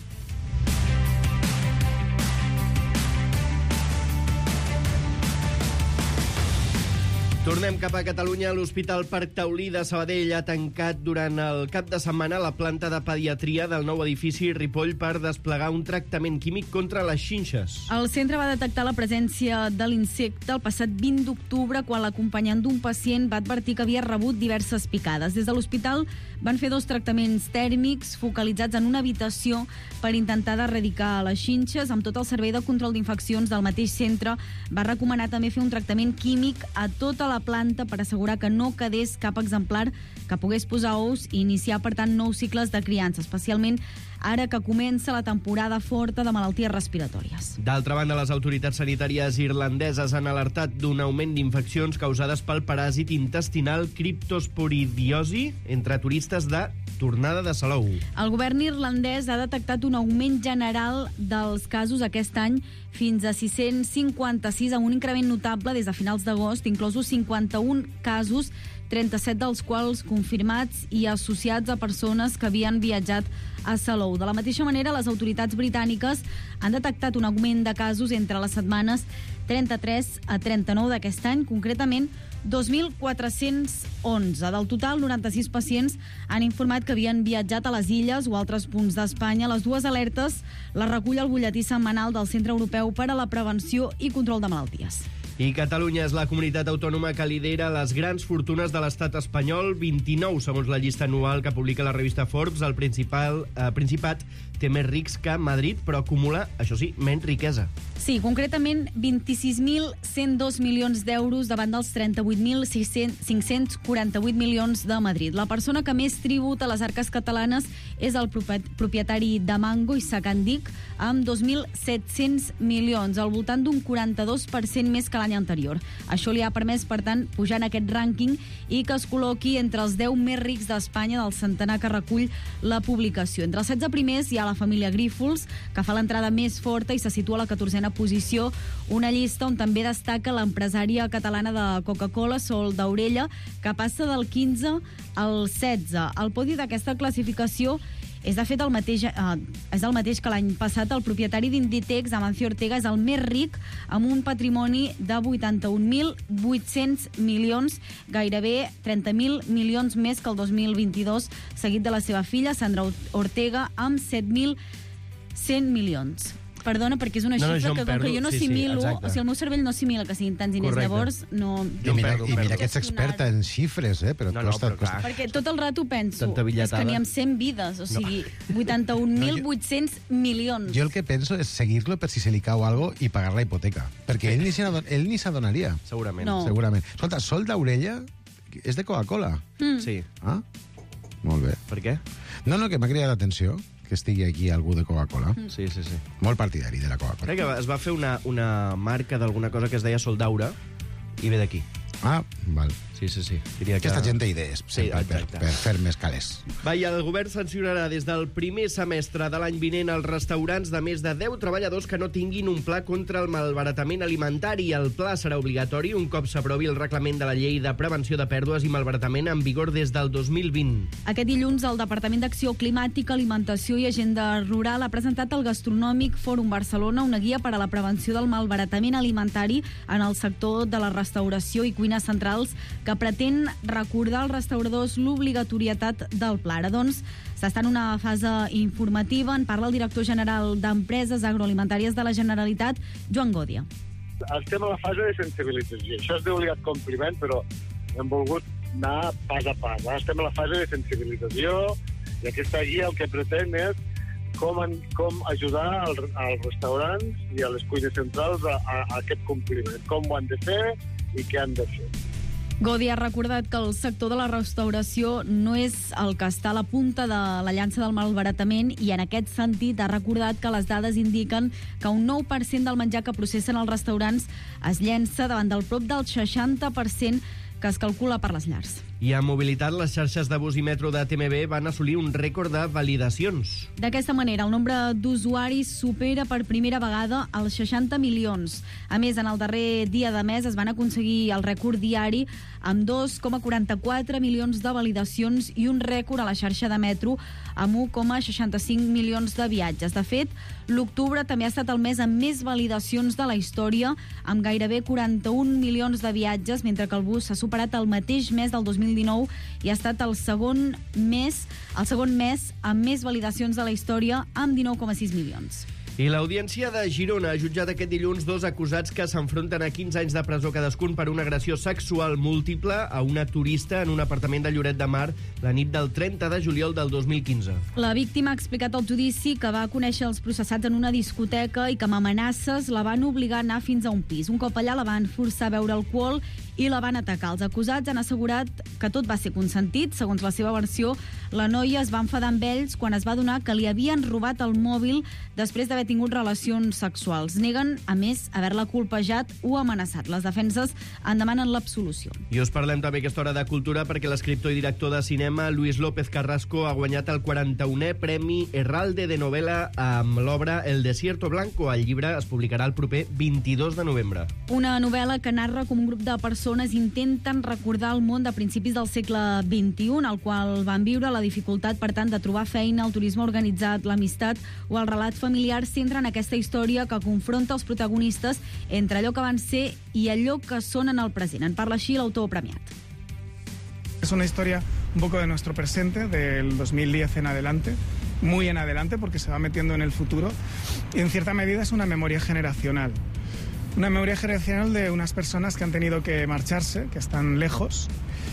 Tornem cap a Catalunya. L'Hospital Parc Taulí de Sabadell ha tancat durant el cap de setmana la planta de pediatria del nou edifici Ripoll per desplegar un tractament químic contra les xinxes. El centre va detectar la presència de l'insecte el passat vint d'octubre, quan l'acompanyant d'un pacient va advertir que havia rebut diverses picades. Des de l'hospital van fer dos tractaments tèrmics focalitzats en una habitació per intentar d'erradicar les xinxes. Amb tot el servei de control d'infeccions del mateix centre va recomanar també fer un tractament químic a tota la planta per assegurar que no quedés cap exemplar que pogués posar ous i iniciar, per tant, nous cicles de criança, especialment ara que comença la temporada forta de malalties respiratòries. D'altra banda, les autoritats sanitàries irlandeses han alertat d'un augment d'infeccions causades pel paràsit intestinal criptosporidiosi entre turistes de tornada de Salou. El govern irlandès ha detectat un augment general dels casos aquest any fins a sis-cents cinquanta-sis, amb un increment notable des de finals d'agost, inclosos cinquanta-un casos, trenta-set dels quals confirmats i associats a persones que havien viatjat a Salou. De la mateixa manera, les autoritats britàniques han detectat un augment de casos entre les setmanes trenta-tres a trenta-nou d'aquest any, concretament dos mil quatre-cents onze. Del total, noranta-sis pacients han informat que havien viatjat a les illes o altres punts d'Espanya. Les dues alertes les recull el butlletí setmanal del Centre Europeu per a la Prevenció i Control de Malalties. I Catalunya és la comunitat autònoma que lidera les grans fortunes de l'estat espanyol, vint-i-nou segons la llista anual que publica la revista Forbes. El principal eh, Principat té més rics que Madrid, però acumula, això sí, menys riquesa. Sí, concretament vint-i-sis mil cent dos milions d'euros davant dels trenta-vuit mil cinc-cents quaranta-vuit milions de Madrid. La persona que més tributa a les arques catalanes és el propietari de Mango i Sacandic, amb dos mil set-cents milions, al voltant d'un quaranta-dos per cent més que l'any anterior. Això li ha permès, per tant, pujar en aquest rànquing i que es col·loqui entre els deu més rics d'Espanya del centenar que recull la publicació. Entre els setze primers hi ha la família Grífols, que fa l'entrada més forta i se situa a la catorzena posició, una llista on també destaca l'empresària catalana de Coca-Cola, Sol Daurella, que passa del quinze al setze. El podi d'aquesta classificació és, de fet, el mateix, eh, és el mateix que l'any passat. El propietari d'Inditex, Amancio Ortega, és el més ric, amb un patrimoni de vuitanta-un mil vuit-cents milions, gairebé trenta mil milions més que el dos mil vint-i-dos, seguit de la seva filla, Sandra Ortega, amb set mil cent milions. Perdona, perquè és una No, no, xifra jo em que, com perdo. que jo no Sí, sí, assimilo, exacte. o sigui, el meu cervell no assimila que siguin tants diners, Correcte. llavors no... I mira, i mira que ets experta en xifres, eh? Però No, no, costa, però clar. costa. Perquè tot el rato penso, Tanta és billetada. que n'hi ha cent vides, o sigui, vuitanta-un mil vuit-cents milions. Jo el que penso és seguir-lo per si se li cau algo i pagar la hipoteca. Perquè ell ni se n'adon- ell ni s'adonaria. Segurament. No. Segurament. Escolta, Sol Daurella és de Coca-Cola. Mm. Sí. Ah, molt bé. Per què? No, no, que m'ha cridat l'atenció que estigui aquí algú de Coca-Cola. Sí, sí, sí. Molt partidari de la Coca-Cola. Crec que es va fer una, una marca d'alguna cosa que es deia Soldaura i ve d'aquí. Ah, val. Sí, sí, sí. Diria que... Aquesta gent té idees Sí, sempre per, exacte. per fer més calés. Va, i el govern sancionarà des del primer semestre de l'any vinent els restaurants de més de deu treballadors que no tinguin un pla contra el malbaratament alimentari. El pla serà obligatori un cop s'aprovi el reglament de la Llei de Prevenció de Pèrdues i Malbaratament en vigor des del dos mil vint. Aquest dilluns, el Departament d'Acció Climàtica, Alimentació i Agenda Rural ha presentat al Gastronòmic Fòrum Barcelona una guia per a la prevenció del malbaratament alimentari en el sector de la restauració i cuines centrals, que pretén recordar als restauradors l'obligatorietat del pla. Ara, doncs, s'està en una fase informativa. En parla el director general d'Empreses Agroalimentàries de la Generalitat, Joan Gòdia. Estem a la fase de sensibilització. Això és d'obligat compliment, però hem volgut anar pas a pas. Ara estem a la fase de sensibilització i aquesta guia el que pretén és com, en, com ajudar al, als restaurants i a les cuines centrals a, a, a aquest compliment, com ho han de fer i què han de fer. Godi ha recordat que el sector de la restauració no és el que està a la punta de la llança del malbaratament i en aquest sentit ha recordat que les dades indiquen que un nou per cent del menjar que processen els restaurants es llença davant del prop del seixanta per cent que es calcula per les llars. I en mobilitat, les xarxes de bus i metro de T M B van assolir un rècord de validacions. D'aquesta manera, el nombre d'usuaris supera per primera vegada els seixanta milions. A més, en el darrer dia de mes es van aconseguir el rècord diari amb dos coma quaranta-quatre milions de validacions i un rècord a la xarxa de metro amb un coma seixanta-cinc milions de viatges. De fet, l'octubre també ha estat el mes amb més validacions de la història, amb gairebé quaranta-un milions de viatges, mentre que el bus s'ha superat el mateix mes del dos mil dinou i ha estat el segon mes, el segon mes amb més validacions de la història, amb dinou coma sis milions. I l'Audiència de Girona ha jutjat aquest dilluns dos acusats que s'enfronten a quinze anys de presó cadascun per una agressió sexual múltiple a una turista en un apartament de Lloret de Mar la nit del trenta de juliol del dos mil quinze. La víctima ha explicat al judici que va conèixer els processats en una discoteca i que amb amenaces la van obligar a anar fins a un pis. Un cop allà la van forçar a beure alcohol i la van atacar. Els acusats han assegurat que tot va ser consentit. Segons la seva versió, la noia es va enfadar amb ells quan es va adonar que li havien robat el mòbil després d'haver tingut relacions sexuals. Neguen, a més, haver-la colpejat o amenaçat. Les defenses en demanen l'absolució. I us parlem també aquesta hora de cultura perquè l'escriptor i director de cinema Luis López Carrasco ha guanyat el quaranta-unè Premi Herralde de Novela amb l'obra El desierto blanco. El llibre es publicarà el proper vint-i-dos de novembre. Una novel·la que narra com un grup de persones intenten recordar el món de principis del segle vint-i-un, al qual van viure la dificultat, per tant, de trobar feina, el turisme organitzat, l'amistat o el relat familiar centra en aquesta història que confronta els protagonistes entre allò que van ser i allò que són en el present. En parla així l'autor premiat. Es una historia un poco de nuestro presente, del dos mil diez en adelante, muy en adelante porque se va metiendo en el futuro y en cierta medida es una memoria generacional. Una memoria generacional de unas personas que han tenido que marcharse, que están lejos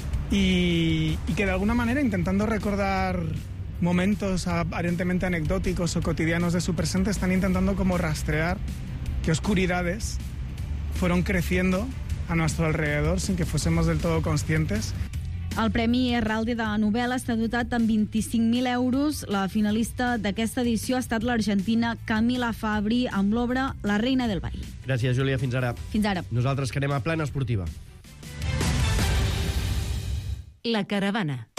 y, y que de alguna manera intentando recordar momentos aparentemente anecdóticos o cotidianos de su presente están intentando como rastrear qué oscuridades fueron creciendo a nuestro alrededor sin que fuésemos del todo conscientes. El Premi Herralde de novel·la està dotat amb vint-i-cinc mil euros. La finalista d'aquesta edició ha estat l'argentina Camila Fabri amb l'obra La reina del baile. Gràcies, Júlia. Fins ara. Fins ara. Nosaltres que anem a plana esportiva. La caravana.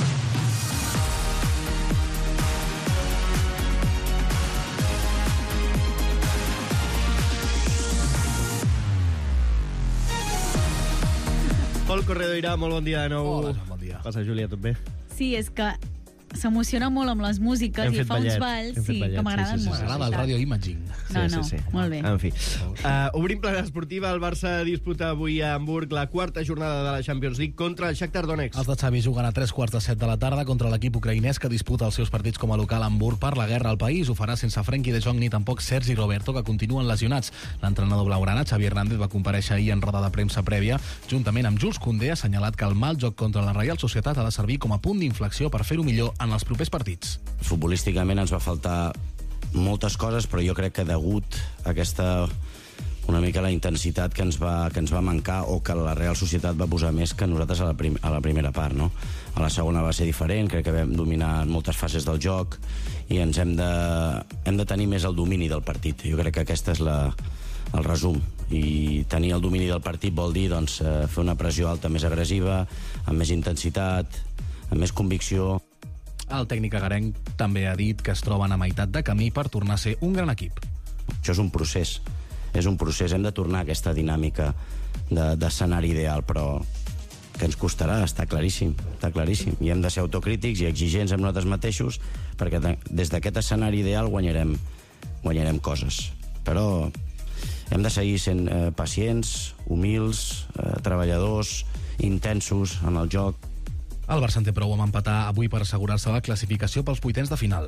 Pol Corredoira, molt bon dia de nou. Hola, bon dia. Passa, Júlia, tot bé? Sí, és que s'emociona molt amb les músiques Hem i fet fa uns ballet, balls hem fet sí, ballet, que m'agraden sí, sí, sí, molt. sí. M'agrada el radio imaging. No, Sí, no, sí, sí. molt bé. En fi. Uh, obrim plana esportiva. El Barça disputa avui a Hamburg la quarta jornada de la Champions League contra el Shakhtar Donetsk. Els de Xavi juguen a tres quarts de set de la tarda contra l'equip ucraïnès que disputa els seus partits com a local a Hamburg per la guerra al país. Ho farà sense Frenkie de Jong ni tampoc Sergi Roberto, que continuen lesionats. L'entrenador blaugrana, Xavi Hernández, va comparèixer ahir en roda de premsa prèvia. Juntament amb Jules Koundé, ha assenyalat que el mal joc contra la Reial Societat ha de servir com a punt d'inflexió per fer-ho millor en els propers partits. Futbolísticament ens va faltar moltes coses, però jo crec que degut a aquesta una mica la intensitat que ens va, que ens va mancar o que la Real Societat va posar més que nosaltres a la, prim, a la primera part, no? A la segona va ser diferent, crec que vam dominar moltes fases del joc i ens hem de, hem de tenir més el domini del partit. Jo crec que aquest és la, el resum. I tenir el domini del partit vol dir doncs, fer una pressió alta més agressiva, amb més intensitat, amb més convicció. El tècnic agarenc també ha dit que es troben a meitat de camí per tornar a ser un gran equip. Això és un procés, és un procés. Hem de tornar a aquesta dinàmica d'escenari ideal, però que ens costarà, està claríssim, està claríssim. I hem de ser autocrítics i exigents amb nosaltres mateixos, perquè des d'aquest escenari ideal guanyarem, guanyarem coses. Però hem de seguir sent eh, pacients, humils, eh, treballadors, intensos en el joc. El Barça en té prou amb empatar avui per assegurar-se la classificació pels vuitens de final.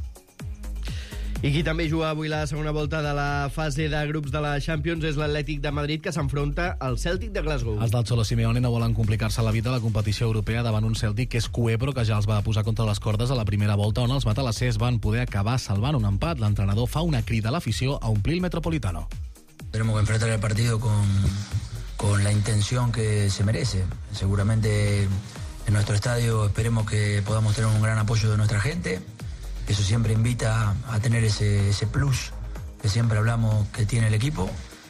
I qui també juga avui la segona volta de la fase de grups de la Champions és l'Atlètic de Madrid, que s'enfronta al Celtic de Glasgow. Els del Cholo Simeone no volen complicar-se la vida a la competició europea davant un Celtic que és cué, però que ja els va posar contra les cordes a la primera volta, on els matalassers van poder acabar salvant un empat. L'entrenador fa una crida a l'afició a omplir el Metropolitano. Tenemos que enfrentar el partido con, con la intención que se merece. Seguramente en nuestro estadio esperemos que podamos tener un gran apoyo de nuestra gente. Eso siempre invita a tener ese, ese plus que siempre hablamos que tiene el equipo,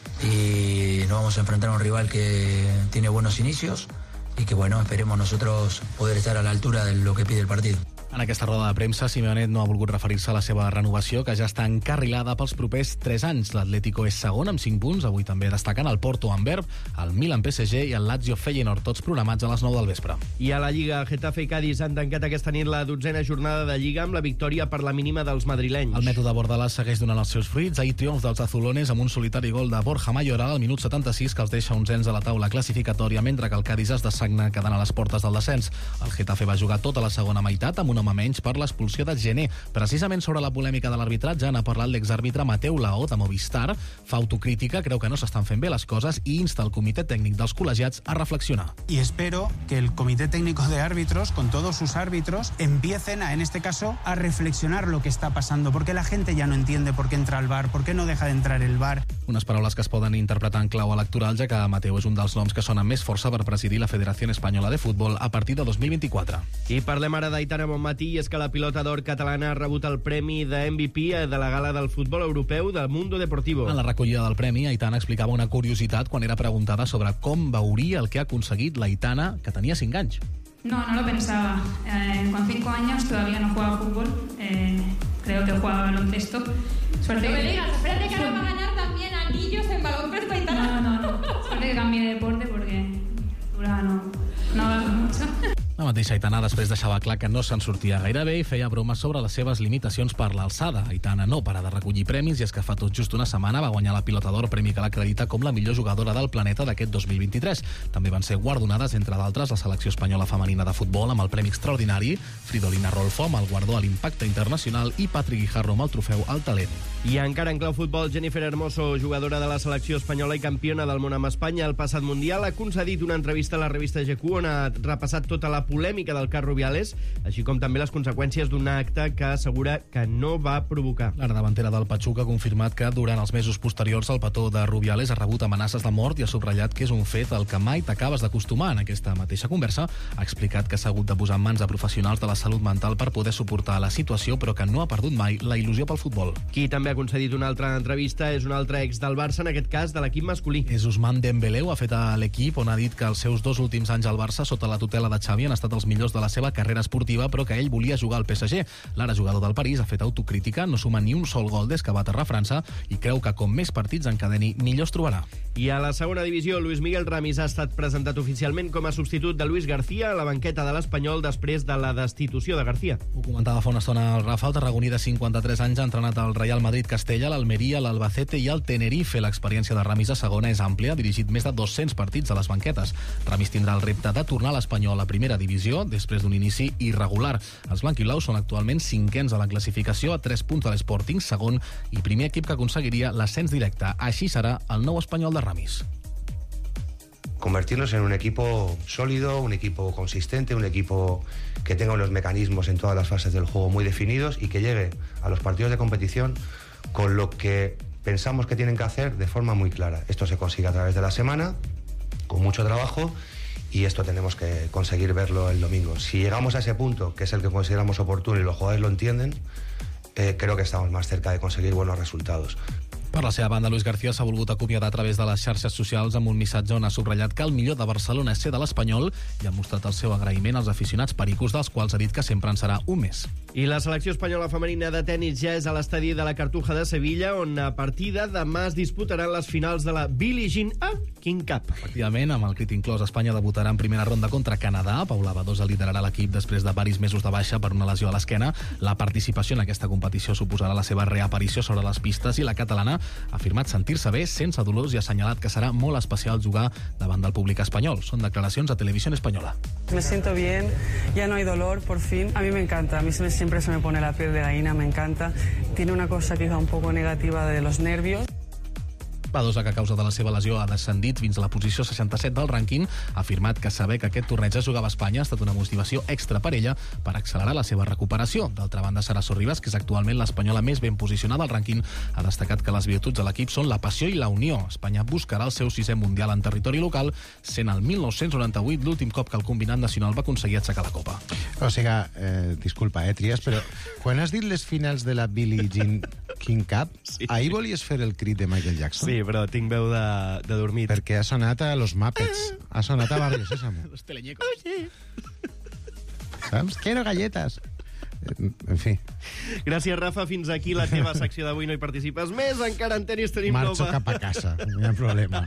y nos vamos a enfrentar a un rival que tiene buenos inicios y que, bueno, esperemos nosotros poder estar a la altura de lo que pide el partido. En aquesta roda de premsa, Simeone no ha volgut referir-se a la seva renovació, que ja està encarrilada pels propers tres anys. L'Atlético és segon amb cinc punts, avui també destacant el Porto Antwerp, el Milan P S G i el Lazio Feyenoord, tots programats a les nou del vespre. I a la Lliga, Getafe i Cádiz han tancat aquesta nit la dotzena jornada de Lliga amb la victòria per la mínima dels madrilenys. El mètode Bordalàs segueix donant els seus fruits. Ahir triomf dels azulones amb un solitari gol de Borja Mayoral al minut setanta-sis, que els deixa onzens a la taula classificatòria, mentre que el Cádiz es dessagna quedant a les portes del descens. El Getafe va jugar tota la segona meitat amb un home menys per l'expulsió de Gené. Precisament sobre la polèmica de l'arbitratge n'ha parlat l'exàrbitre Mateu Laó de Movistar. Fa autocrítica, creu que no s'estan fent bé les coses i insta el comitè tècnic dels col·legiats a reflexionar. Y espero que el comité técnico de árbitros, con todos sus árbitros, empiecen a, en este caso, a reflexionar lo que está pasando, porque la gente ya no entiende por qué entra el V A R, por qué no deja de entrar el V A R. Unes paraules que es poden interpretar en clau electoral, ja que Mateu és un dels noms que sona més força per presidir la Federació Espanyola de Futbol a partir de dos mil vint-i-quatre. I parlem ara d'Aitana Bonmatí, i és que la pilota d'or catalana ha rebut el premi de M V P de la gala del futbol europeu del Mundo Deportivo. En la recollida del premi, Aitana explicava una curiositat quan era preguntada sobre com veuria el que ha aconseguit l'Aitana, que tenia cinc anys. No, no lo pensaba. Eh, con cinco años todavía no jugaba fútbol. Eh, creo que jugaba baloncesto. Suerte No me que... digas, espérate que ahora va a ganar también anillos en baloncesto y tal. No, no, no. Suerte que cambié de deporte porque ahora no, no avanzo mucho. La mateixa Aitana després deixava clar que no se'n sortia gaire bé i feia bromes sobre les seves limitacions per l'alçada. Aitana no para de recollir premis, i és que fa tot just una setmana va guanyar la Pilota d'Or, premi que l'acredita com la millor jugadora del planeta d'aquest dos mil vint-i-tres. També van ser guardonades, entre d'altres, la selecció espanyola femenina de futbol amb el premi extraordinari, Fridolina Rolfo amb el guardó a l'impacte internacional i Patri Guijarro amb el trofeu al talent. I encara en clau futbol, Jennifer Hermoso, jugadora de la selecció espanyola i campiona del món amb Espanya el passat Mundial, ha concedit una entrevista a la revista G Q on ha repassat tota la polèmica del cas Rubiales, així com també les conseqüències d'un acte que assegura que no va provocar. La davantera del Pachuca ha confirmat que durant els mesos posteriors el petó de Rubiales ha rebut amenaces de mort i ha subratllat que és un fet al que mai t'acabes d'acostumar. En aquesta mateixa conversa ha explicat que s'ha hagut de posar en mans de professionals de la salut mental per poder suportar la situació, però que no ha perdut mai la il·lusió pel futbol. Qui també ha concedit una altra entrevista és un altre ex del Barça, en aquest cas de l'equip masculí. És Ousmane Dembélé, ho ha fet a l'equip, on ha dit que els seus dos últims anys al Barça sota la tutela de Xavi han estat els millors de la seva carrera esportiva, però que ell volia jugar al P S G. L'ara jugador del París ha fet autocrítica, no suma ni un sol gol des que va aterrar a França i creu que com més partits encadeni, millor es trobarà. I a la segona divisió, Luis Miguel Ramis ha estat presentat oficialment com a substitut de Luis García a la banqueta de l'Espanyol després de la destitució de García. Ho comentava fa una estona el Rafa, el tarragoní de cinquanta-tres anys ha entrenat el Real Madrid Castella, l'Almeria, l'Albacete i el Tenerife. L'experiència de Ramis a segona és àmplia, ha dirigit més de dos-cents partits a les banquetes. Ramis tindrà el repte de tornar a l'Espanyol a primera divisió després d'un inici irregular. Els blanquiblaus són actualment cinquens a la classificació, a tres punts de l'Sporting, segon i primer equip que aconseguiria l'ascens directe. Així serà el nou Espanyol de Ramis. Convertirnos en un equipo sólido, un equipo consistente, un equipo que tenga los mecanismos en todas las fases del juego muy definidos y que llegue a los partidos de competición con lo que pensamos que tienen que hacer de forma muy clara. Esto se consigue a través de la semana, con mucho trabajo, y esto tenemos que conseguir verlo el domingo. Si llegamos a ese punto, que es el que consideramos oportuno y los jugadores lo entienden, eh, creo que estamos más cerca de conseguir buenos resultados. Per la seva banda, Luis García s'ha volgut acomiadar a través de les xarxes socials amb un missatge on ha subratllat que el millor de Barcelona és ser de l'Espanyol i ha mostrat el seu agraïment als aficionats pericos, dels quals ha dit que sempre en serà un més. I la selecció espanyola femenina de tenis ja és a l'estadi de la Cartuja de Sevilla, on a partir de demà es disputaran les finals de la Billie Jean A King Cup. Efectivament, amb el crit inclòs, Espanya debutarà en primera ronda contra Canadà. Paula Badosa liderarà l'equip després de varis mesos de baixa per una lesió a l'esquena. La participació en aquesta competició suposarà la seva reaparició sobre les pistes i la catalana ha afirmat sentir-se bé, sense dolors, i ha assenyalat que serà molt especial jugar davant del públic espanyol. Són declaracions a Televisión Española. Me siento bien, ya no hay dolor, por fin. A mí me encanta, a mí siempre se me pone la piel de gallina, me encanta. Tiene una cosa quizá un poco negativa de los nervios. Badosa, que a causa de la seva lesió ha descendit fins a la posició seixanta-set del rànquing, ha afirmat que saber que aquest torneig es jugava a Espanya ha estat una motivació extra per ella per accelerar la seva recuperació. D'altra banda, Sara Sorribas, que és actualment l'espanyola més ben posicionada al rànquing, ha destacat que les virtuts de l'equip són la passió i la unió. Espanya buscarà el seu sisè mundial en territori local, sent el mil nou-cents noranta-vuit l'últim cop que el combinat nacional va aconseguir aixecar la copa. O sigui, eh, disculpa, eh, Trias, però quan has dit les finals de la Billie Jean King Cup, sí. Ahir volies fer el crit de Michael Jackson? Sí, però tinc veu de, de dormit. Perquè ha sonat a Los Muppets, ha sonat a Barrio Sésamo. Los teleñecos. Saps? Quiero galletas. En fi. Gràcies, Rafa. Fins aquí la teva secció d'avui. No hi participes més. Encara en tenis tenim Marxo nova... cap a casa, no hi ha problema.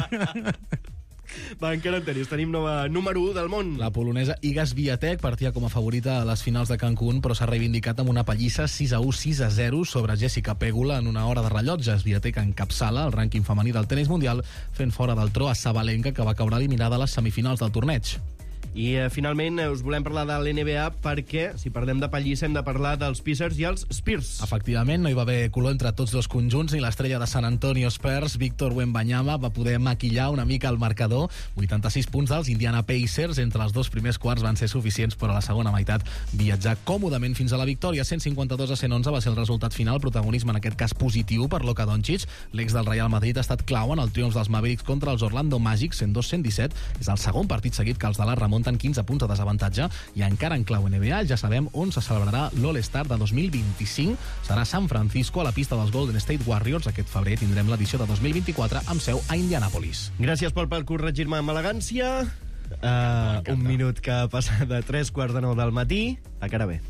Va, encara en tenis tenim nova número u del món. La polonesa Iga Swiatek partia com a favorita a les finals de Cancún, però s'ha reivindicat amb una pallissa sis a u, sis a zero sobre Jessica Pegula en una hora de rellotge. Swiatek encapçala el rànquing femení del tenis mundial, fent fora del tro a Sabalenka, que va caure eliminada a les semifinals del torneig. I eh, finalment eh, us volem parlar de l'N B A perquè, si parlem de pallissa, hem de parlar dels Pacers i els Spurs. Efectivament, no hi va haver color entre tots dos conjunts, ni l'estrella de San Antonio Spurs, Víctor Wembanyama, va poder maquillar una mica el marcador. vuitanta-sis punts dels Indiana Pacers entre els dos primers quarts van ser suficients, però a la segona meitat viatjar còmodament fins a la victòria. cent cinquanta-dos a cent onze va ser el resultat final, protagonisme en aquest cas positiu per Luka Doncic. L'ex del Real Madrid ha estat clau en el triomf dels Mavericks contra els Orlando Magic, cent dos a cent disset. És el segon partit seguit que els de la remunten quinze punts de desavantatge, i encara en clau N B A ja sabem on se celebrarà l'All-Star de dos mil vint-i-cinc. Serà San Francisco, a la pista dels Golden State Warriors. Aquest febrer tindrem l'edició de dos mil vint-i-quatre amb seu a Indianapolis. Gràcies, Pol, per corregir-me amb elegància. Uh, un minut que ha passat de tres quarts de nou del matí. A cara bé.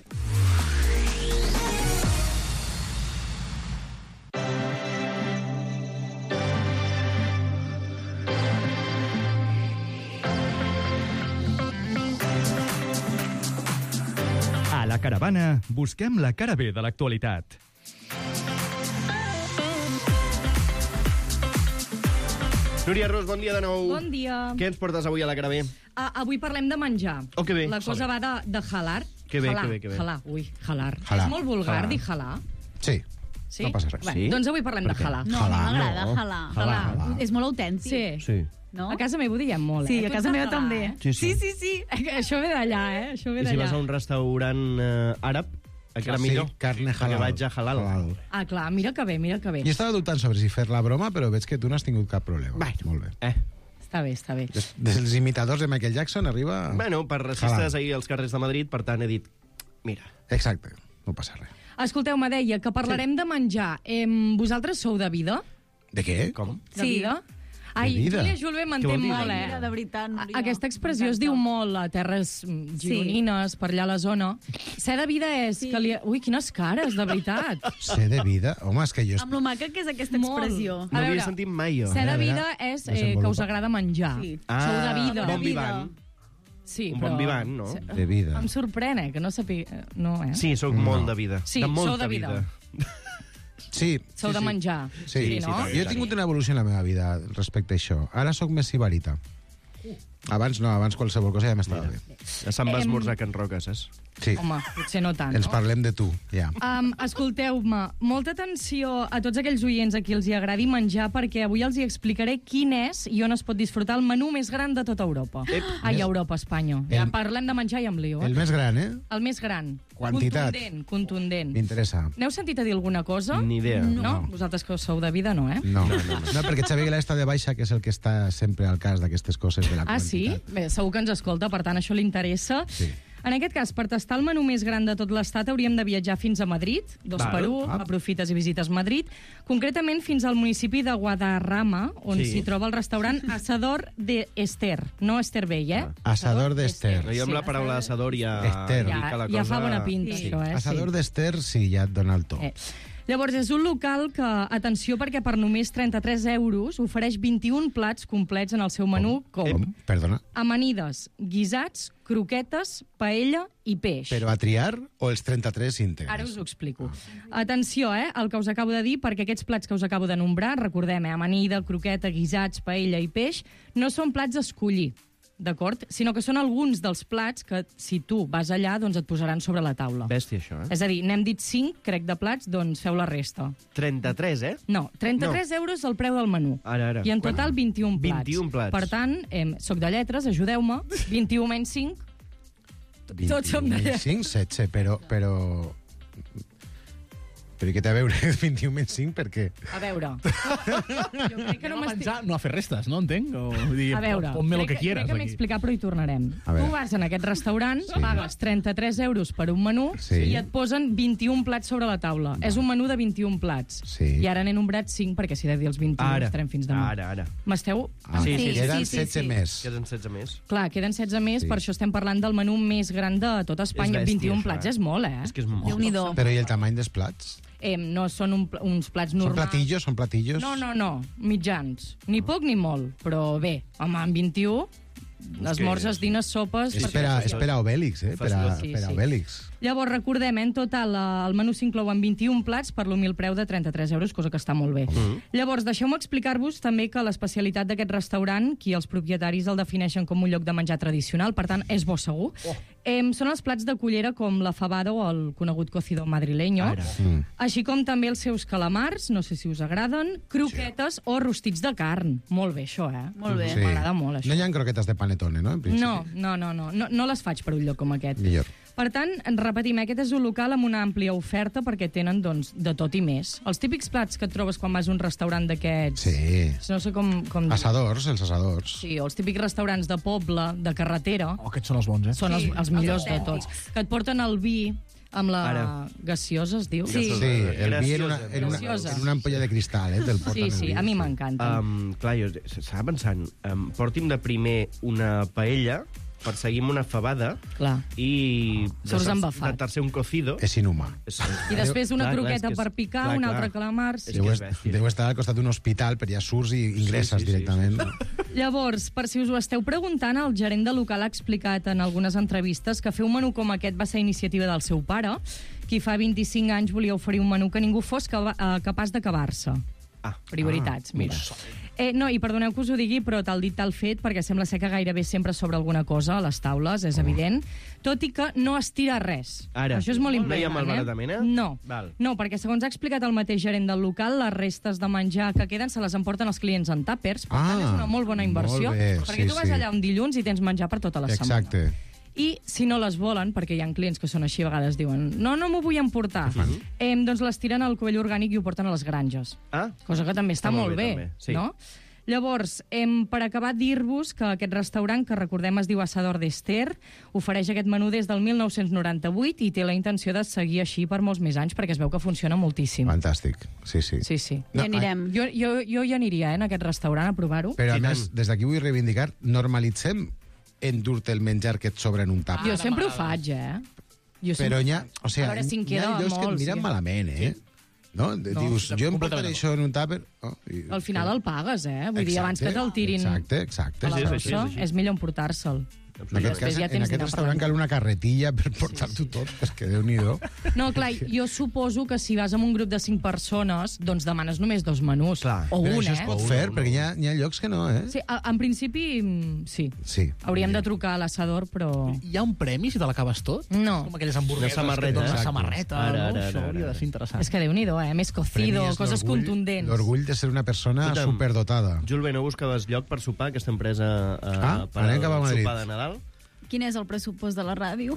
A la Caravana busquem la cara B de l'actualitat. Núria Ros, bon dia de nou. Bon dia. Què ens portes avui a la cara B? Uh, avui parlem de menjar. Oh, que bé. La cosa va de, de halar. Que bé, halar, que bé, que bé. Halar, ui, halar. Halar. És molt vulgar Halar. dir halar. Sí. Sí? No passa res. Bé, Sí? doncs avui parlem Per de què? halar. No, Halar, m'agrada, no. halar. Halar, halar. És molt autèntic. Sí. Sí. No? A casa meva ho diem molt, Sí, eh? a Tu casa ets meva català, també. eh? Sí, sí. Sí, sí, sí. Això ve d'allà, eh? Això ve I si d'allà. vas a un restaurant eh, àrab, encara Sí, millor. carne Perquè halal. vaig a halal. Halal. Ah, clar, mira que bé, mira que bé. I estava dubtant sobre si fer la broma, però veig que tu no has tingut cap problema. Bueno. Molt bé. Eh. Està bé, està bé. Des, dels imitadors de Michael Jackson arriba... Bueno, per racistes Halal. ahir als carrers de Madrid, per tant he dit, mira. Exacte, no passa res. Escolteu, me deia que parlarem de menjar. Eh, vosaltres sou de vida? De què? Com? De Sí. vida? Ai, vida? Júlia Julve Què m'entén vol dir, molt, de eh? vida? De veritat, Núria. Aquesta expressió es diu molt a terres mm, gironines, per allà a la zona. Ser de vida és Sí. que li... Ui, quines cares, de veritat. Ser de vida? Home, és que jo... Amb lo maca que és aquesta Molt. expressió. A No veure, havia sentit mai jo. Ser de A veure, vida és eh, que desenvolupa. us agrada menjar. Sí. Ah, Sou de vida. bon De vivant. Sí, Un però... bon vivant, no? Sí. De vida. Em sorprèn, eh, que no sàpiga... No, eh? Sí, sóc No. molt de vida. Sí, de sou molta de vida. Sí. Sou sí, de sí. menjar. Sí, Sí, no? Jo he tingut una evolució en la meva vida respecte a això. Ara sóc més sibarita. Abans no, abans qualsevol cosa ja m'estava bé. Ja se'n va Em- esmorzar Can Roques, saps? Sí. Home, potser no tant, Ens no? parlem de tu, ja. Um, escolteu-me, molta atenció a tots aquells oients a qui els hi agradi menjar, perquè avui els hi explicaré quin és i on es pot disfrutar el menú més gran de tota Europa. Ep. Ai, Europa, Espanya. Ja El- parlem de menjar i amb lío. El més gran, eh? El més gran. Quantitat. Contundent, contundent. M'interessa. N'heu sentit a dir alguna cosa? Ni idea. No. No. Vosaltres que sou de vida, no, eh? No, no, no. no perquè Xavier Aguilar està de baixa, que és el que està sempre al cas d'aquestes coses de la Ah, sí? quantitat. Bé, segur que ens escolta, per tant, això li interessa. Sí. En aquest cas, per tastar el menú més gran de tot l'estat, hauríem de viatjar fins a Madrid, dos Val. per un, Ah. aprofites i visites Madrid, concretament fins al municipi de Guadarrama, on Sí. s'hi troba el restaurant Asador de Ester, no Ester Bell, eh? Asador d'Ester. Jo amb Sí. la paraula assador ja... Ester. dic Ja, que la ja cosa... fa bona pinta, Sí. això, eh? Asador sí. d'Ester, sí, ja et dona el to. Eh. Llavors, és un local que, atenció, perquè per només trenta-tres euros ofereix vint-i-un plats complets en el seu menú, com, Com? Perdona. amanides, guisats, croquetes, paella i peix. Però a triar o els trenta-tres íntegres? Ara us ho explico. Atenció, eh, el que us acabo de dir, perquè aquests plats que us acabo de nombrar, recordem, eh, amanida, croqueta, guisats, paella i peix, no són plats a escollir. d'acord? Sinó que són alguns dels plats que, si tu vas allà, doncs et posaran sobre la taula. Bèstia, això, eh? És a dir, n'hem dit cinc, crec, de plats, doncs feu la resta. trenta-tres, eh? No, trenta-tres no. euros el preu del menú. Ara, ara. I en total vint-i-un plats. vint-i-un plats. Per tant, eh, soc de lletres, ajudeu-me, vint-i-un menys cinc, tots som de lletres. cinc, setze, però... però... Però què té a veure vint-i-un menys cinc? Per què? A veure, jo crec que no No, m'estic... menjar, no a fer restes, no entenc? O, vull dir, A veure, ponme lo crec, que quieras. crec que m'he aquí. explicat, però hi tornarem. A veure. Tu vas en aquest restaurant, sí. pagues trenta-tres euros per un menú Sí. i et posen vint-i-un plats sobre la taula. Va. És un menú de vint-i-un plats. Sí. I ara n'he nombrat cinc, perquè si he de dir els vint-i-un Ara. estarem fins demà. Ara, ara. M'esteu... Ah, Sí, sí, sí. queden sí, sí, setze sí. més. Queden setze més. Clar, queden setze més, Sí. per això estem parlant del menú més gran de tot Espanya. És bèstia, vint-i-un això, plats eh? és molt, eh? És que és molt. Déu-n'hi-do. Però i el tamany dels plats? Eh, no són un, pl- uns plats Són normals. platillos? Són platillos? No, no, no, mitjans. Ni poc ni molt, però bé, home, amb vint-i-un, esmorzes, dines, sopes... És per a, és per a Obèlix, eh? Per a, Sí, per a sí. Obèlix. Llavors, recordem, eh, en total eh, el menú s'inclou en vint-i-un plats per l'humil preu de trenta-tres euros, cosa que està molt bé. Mm. Llavors, deixeu-me explicar-vos també que l'especialitat d'aquest restaurant, qui els propietaris el defineixen com un lloc de menjar tradicional, per tant, és bo segur, oh. eh, són els plats de cullera com la fabada o el conegut cocido madrileño, Ara. Mm. així com també els seus calamars, no sé si us agraden, croquetes sí. o rostits de carn. Molt bé, això, eh? Molt bé. M'agrada molt, això. No hi ha croquetes de panetone, no? En principi. No, no, no, no, no, no les faig per un lloc com aquest. Millor. Per tant, en repetim, aquest és un local amb una àmplia oferta perquè tenen, doncs, de tot i més. Els típics plats que et trobes quan vas a un restaurant d'aquests... Sí. No sé com... com dir. Assadors, els assadors. Sí, o els típics restaurants de poble, de carretera. Oh, aquests són els bons, eh? Són els, Sí, els millors els de tots. Que et porten el vi amb la Ara. gaseosa, es diu? Sí, sí el vi en una, en, una, Graciosa. en una ampolla de cristal, eh? Te'l porten Sí, el sí, vi. a mi m'encanta. Um, clar, jo estava pensant, um, porti'm de primer una paella, perseguim una fabada Clar. i de, Surts ter embafat. de tercer un cocido. És inhumà. És, I després una clar, clar, croqueta és que és- per picar, clar, un clar. altre calamar... És Deu, que és est bèstia. deu estar al costat d'un hospital, però ja surts i ingresses Sí, sí, sí, directament. Llavors, per si us ho esteu preguntant, el gerent de local ha explicat en algunes entrevistes que fer un menú com aquest va ser iniciativa del seu pare, qui fa vint-i-cinc anys volia oferir un menú que ningú fos cava- eh, capaç d'acabar-se. Ah. Prioritats, Ah, mira. Eh, no, i perdoneu que us ho digui, però tal dit, tal fet, perquè sembla ser que gairebé sempre sobre alguna cosa a les taules, és evident, tot i que no es tira res. Ara. Això és molt No hi ha important, malbaratament, eh? No. Val. No, perquè segons ha explicat el mateix gerent del local, les restes de menjar que queden se les emporten els clients en tàpers, per tant Ah, és una molt bona inversió, molt bé, perquè sí, tu vas sí. allà un dilluns i tens menjar per tota la setmana. Exacte. I si no les volen, perquè hi ha clients que són així, a vegades diuen no, no m'ho vull emportar, eh, doncs les tiren al cubell orgànic i ho porten a les granges. Ah. Cosa que també està, Està molt molt bé, bé, també, sí. no? Llavors, em, per acabar, dir-vos que aquest restaurant, que recordem es diu Asador d'Ester, ofereix aquest menú des del mil nou-cents noranta-vuit i té la intenció de seguir així per molts més anys, perquè es veu que funciona moltíssim. Fantàstic, sí, sí. Sí, sí. No, Hi anirem. Jo, jo, jo hi aniria, eh, en aquest restaurant, a provar-ho. Però, a I més, tant. des d'aquí vull reivindicar, normalitzem endur-te el menjar que et sobra en un tap. Jo sempre ho faig, eh? Jo Però sempre... n'hi ha, o sigui, A veure si en n'hi ha queda llocs que et molt, miren sí. malament, eh? No? No, Dius, jo em portaré completament això en un tàper... Oh, i... Al final el pagues, eh? Vull dir, Exacte, abans que te'l tirin Exacte, exacte. a la Sí, és brossa, així, és així. és millor emportar-se'l. En aquest, Després cas, ja en tens aquest dinar restaurant per cal una carretilla per portar-t'ho tot, perquè Déu-n'hi-do. No, clar, jo suposo que si vas amb un grup de cinc persones, doncs demanes només dos menús. Clar. O Però un, això eh? es pot fer, perquè hi ha, hi ha llocs que no, eh? Sí, a- en principi, mm, sí. Sí. Hauríem de trucar a l'assador, però... Hi ha un premi si te l'acabes tot? No. Com aquelles hamburgueses Una samarreta, que et donen una exacte. samarreta, Ara, no? ara, Això ara, hauria ara. de ser interessant. És que Déu-n'hi-do, eh? Més cocido, Premis coses l'orgull- contundents. L'orgull de ser una persona Escolta'm, superdotada. Julbe, no buscaves lloc per sopar, aquesta empresa, eh, Ah, per anem al cap a Madrid. sopar de Nadal? Quin és el pressupost de la ràdio?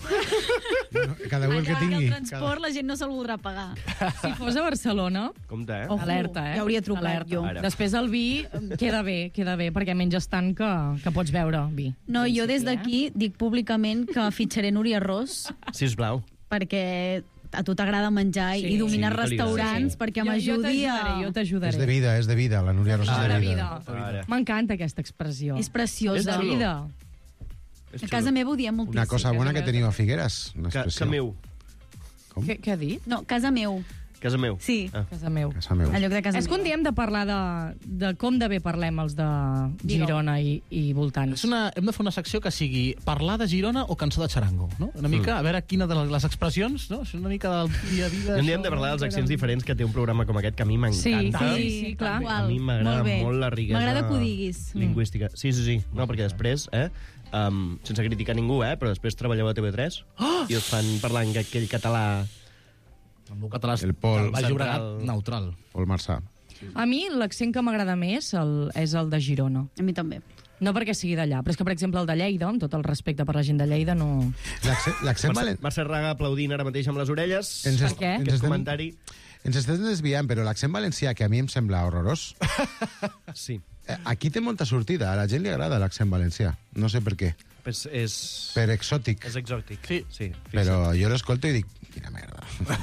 Cada un el que Allà, tingui. el transport la gent no se'l voldrà pagar. Si fos a Barcelona... Compte, eh? Oh, alerta, eh? Ja hauria trucat Alerta. jo. Ara. Després el vi queda bé, queda bé, perquè menges tant que, que pots beure vi. No, jo des eh? d'aquí dic públicament que fitxaré Núria Ros Sisplau. perquè a tu t'agrada menjar Sí. i dominar Sí, que li agrada. restaurants Sí. perquè Jo- jo m'ajudi a... t'ajudaré, jo És t'ajudaré. de vida, és de vida. La Núria Ros és Ah, de de vida. vida. Ara. M'encanta aquesta expressió. És preciosa. És de xulo. vida. És A casa xulo. meva ho diem moltíssim. Una cosa bona que teniu a Figueres. Una Que, expressió. que meu. Com? Què, què ha dit? No, casa meu. Casa meu. Sí. Ah. Casa meu. Casa meu. En lloc de casa És que un dia hem de parlar de, de com de bé parlem els de Girona i, i voltants. És una, hem de fer una secció que sigui parlar de Girona o cançó de xarango, no? Una mica, Mm. a veure quina de les expressions, no? És una mica del dia a dia... Un dia hem de parlar dels accents diferents que té un programa com aquest, que a mi m'encanta. Sí, sí, sí, clar. A mi m'agrada Molt bé. molt la riquesa M'agrada que ho diguis. lingüística. Sí, sí, sí. No, perquè després, eh, um, sense criticar ningú, eh, però després treballeu a T V tres Oh! i us fan parlar en aquell català... El meu català El Pol. el Baix Llobregat Central. neutral. Pol Marçà. A mi l'accent que m'agrada més el, és el de Girona. A mi també. No perquè sigui d'allà, però és que, per exemple, el de Lleida, amb tot el respecte per la gent de Lleida, no... L'accent l'accent Mercè, valen... Mercè Raga aplaudint ara mateix amb les orelles. Ens Per est- què? ens Aquest estem- comentari... Ens estem desviant, però l'accent valencià, que a mi em sembla horrorós, Sí. eh, aquí té molta sortida. A la gent li agrada l'accent valencià. No sé per què. És, és, Per exòtic. és exòtic. Sí. sí Però jo l'escolto i dic, quina merda.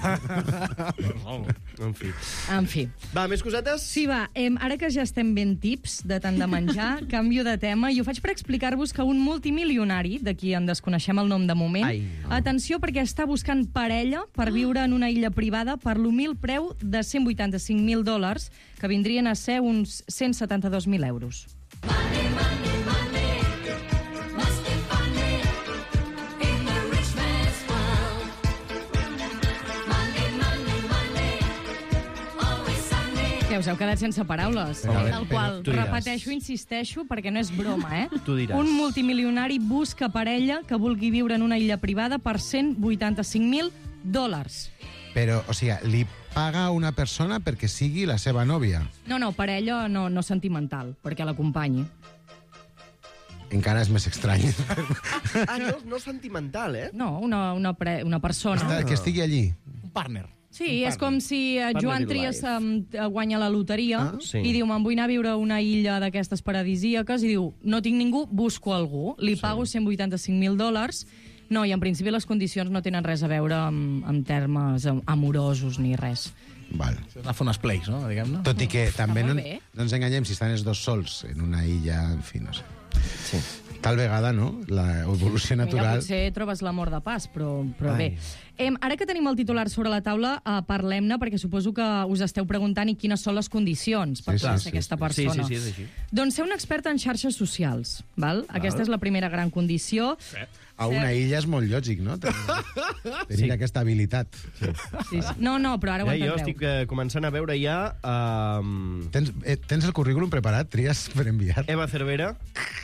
En fi. En fi. Va, més cosetes? Sí, va, eh, ara que ja estem ben tips de tant de menjar, canvio de tema i ho faig per explicar-vos que un multimilionari, de qui en desconeixem el nom de moment, Ai, no. atenció perquè està buscant parella per viure en una illa privada per l'humil preu de cent vuitanta-cinc mil dòlars, que vindrien a ser uns cent setanta-dos mil euros. Que us heu quedat sense paraules. Però, Tal qual. tu diràs. Repeteixo, insisteixo, perquè no és broma, eh? Tu diràs. Un multimilionari busca parella que vulgui viure en una illa privada per cent vuitanta-cinc mil dòlars. Però, o sigui, li paga una persona perquè sigui la seva nòvia. No, no, parella no, no sentimental, perquè l'acompanyi. Encara és més estrany. Ah, no, no sentimental, eh? No, una, una, pre, una persona. Està, que estigui allí. Un partner. Sí, és com si eh, Partner Joan in Trias life. um, guanya la loteria Ah, sí. i diu, me'n vull anar a viure a una illa d'aquestes paradisíaques, i diu, no tinc ningú, busco algú. Li pago cent vuitanta-cinc mil dòlars. No, i en principi les condicions no tenen res a veure amb, amb termes am- amorosos ni res. Val. A fer unes plays, no? Diguem-ne. Tot i que també no, molt bé. no ens enganyem, si estan els dos sols en una illa, en fi, no sé. Sí. Tal vegada, no? La evolució Mira, natural... potser trobes l'amor de pas, però, però Ai. bé. Em, ara que tenim el titular sobre la taula, eh, parlem-ne, perquè suposo que us esteu preguntant i quines són les condicions per Sí, sí, poder sí, ser aquesta Sí, persona. sí, sí, és així. Doncs ser un expert en xarxes socials. Val? Aquesta és la primera gran condició. A una illa és molt lògic, no? Tenir, tenir Sí. aquesta habilitat. Sí. Sí, sí. No, no, però ara ho Ja, jo entendreu. estic eh, començant a veure ja... Um, Tens, eh, tens el currículum preparat, Trias, per enviar? Eva Cervera,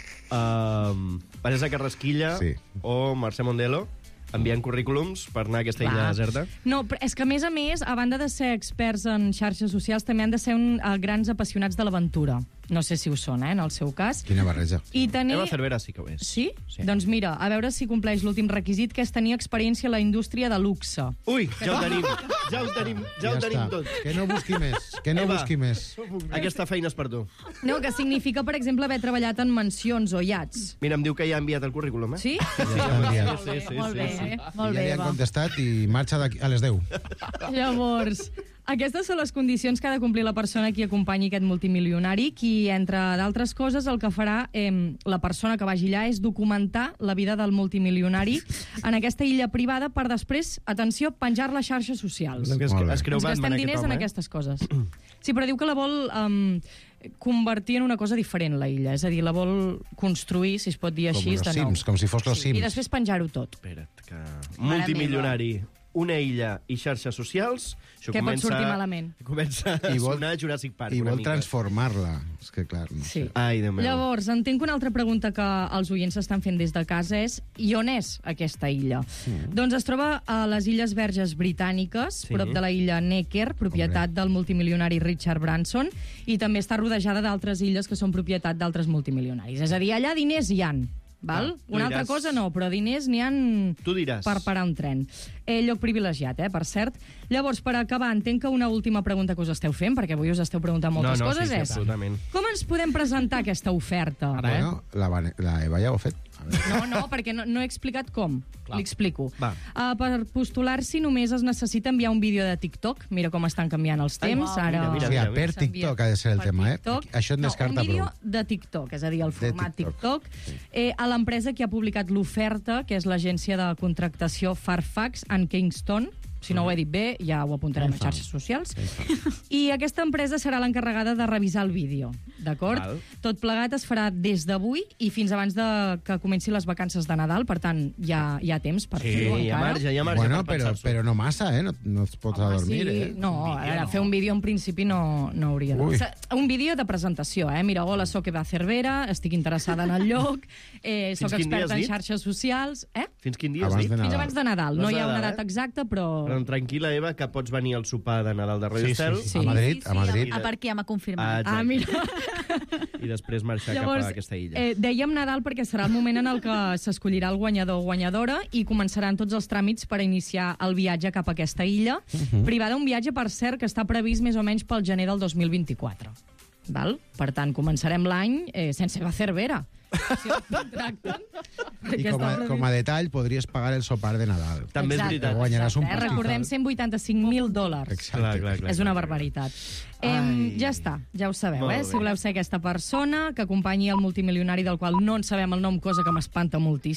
um, Vanessa Carrasquilla Sí. o Mercè Mondelo enviant currículums per anar a aquesta illa Clar. deserta. No, però és que, a més a més, a banda de ser experts en xarxes socials, també han de ser un, uh, grans apassionats de l'aventura. No sé si ho són, eh, en el seu cas. Quina barreja. I tenir... Eva Cervera sí que ho és. Sí? Sí. Doncs mira, a veure si compleix l'últim requisit, que és tenir experiència a la indústria de luxe. Ui, ja ho tenim, ja ho tenim, ja, ho tenim està. tot. Que no busqui més, que no Eva. busqui més. Aquesta feina és per tu. No, que significa, per exemple, haver treballat en mansions o iats. Mira, em diu que ja ha enviat el currículum, eh? Sí? Ja està enviat. Sí, sí, Molt sí, bé, sí. molt Ja bé, li han va. contestat i marxa d'aquí a les deu. Llavors, aquestes són les condicions que ha de complir la persona que acompanyi aquest multimilionari, qui, entre d'altres coses, el que farà eh, la persona que vagi allà és documentar la vida del multimilionari en aquesta illa privada per després, atenció, penjar-la a xarxes socials. No, que es, Molt bé. es creu Ens Batman, gastem aquest diners home, en eh? aquestes coses. Sí, però diu que la vol um, convertir en una cosa diferent, la illa. És a dir, la vol construir, si es pot dir Com així, los de nou. Sims, com si fos los Sí, I Sims. després penjar-ho tot. Espera't, que... Multimilionari, una illa i xarxes socials... Això Què pot comença, sortir malament? Comença a I vol- sonar Jurassic Park I una vol mica. transformar-la. És que, clar, no Sí. sé. Ai, Déu meu. Llavors, entenc que una altra pregunta que els oients s'estan fent des de casa és i on és aquesta illa? Mm. Doncs es troba a les Illes Verges Britàniques, Sí. prop de la illa Necker, propietat del multimilionari Richard Branson, i també està rodejada d'altres illes que són propietat d'altres multimilionaris. És a dir, allà diners hi han. Val? Ah, tu Una altra diràs. cosa no, però diners n'hi han Tu diràs. per parar un tren. Eh, lloc privilegiat, eh, per cert. Llavors, per acabar, entenc que una última pregunta que us esteu fent, perquè avui us esteu preguntant moltes no, no, coses, sí, sí, és absolutament. com ens podem presentar aquesta oferta? Ara, eh? Bueno, la, Vane- la Eva ja ho ha fet. A veure. No, no, perquè no, no he explicat com. Li explico. Va. Uh, per postular-s'hi només es necessita enviar un vídeo de TikTok. Mira com estan canviant els Ai, temps. uau. Ara... Mira, O mira, sigui, mira, per TikTok ha de ser el Per tema, eh? TikTok. Això et No, descarta un vídeo prou. de TikTok, és a dir, el format TikTok. TikTok. Eh, a l'empresa que ha publicat l'oferta, que és l'agència de contractació Fairfax and Kingston, Si no ho he dit bé, ja ho apuntarem a xarxes socials. I aquesta empresa serà l'encarregada de revisar el vídeo, d'acord? Tot plegat es farà des d'avui i fins abans de que comenci les vacances de Nadal, per tant, hi ha, hi ha temps per fer-ho encara. hi ha marge, hi ha marge bueno, per però, pensar-s'ho. però no massa, eh? No, no et pots Home, adormir, sí. eh? No, a veure, fer un vídeo en principi no, no hauria de... Ui. O sigui, un vídeo de presentació, eh? Mira, hola, soc Eva Cervera, estic interessada en el lloc, eh, soc Fins quin dia has experta en dit? xarxes socials... Eh? Fins quin dia has Abans dit? de Nadal. Fins abans de Nadal. No Abans hi de ha una Nadal, data eh? exacta, però... Però tranquil·la, Eva, que pots venir al sopar de Nadal de Radio Sí, sí, Estel. sí. A Madrid, a Madrid. Ah, perquè ja m'ha confirmat. Ah, Ah, mira. I després marxar Llavors, cap a aquesta illa. eh, dèiem Nadal perquè serà el moment en el que s'escollirà el guanyador o guanyadora i començaran tots els tràmits per iniciar el viatge cap a aquesta illa. Mhm. Privada, un viatge, per cert, que està previst més o menys pel gener del dos mil vint-i-quatre. Val? Per tant, començarem l'any eh, sense Eva Cervera. Si el contracten. I com a, com a detall podries pagar el sopar de Nadal. També és Exacte, veritat. Guanyaràs un Eh, recordem, cent vuitanta-cinc mil dòlars. Exacte. Clar, clar, clar, És una clar, barbaritat. Em, ja està, ja ho sabeu, Molt eh? bé. Si voleu ser aquesta persona que acompanyi el multimilionari del qual no en sabem el nom, cosa que m'espanta moltíssim.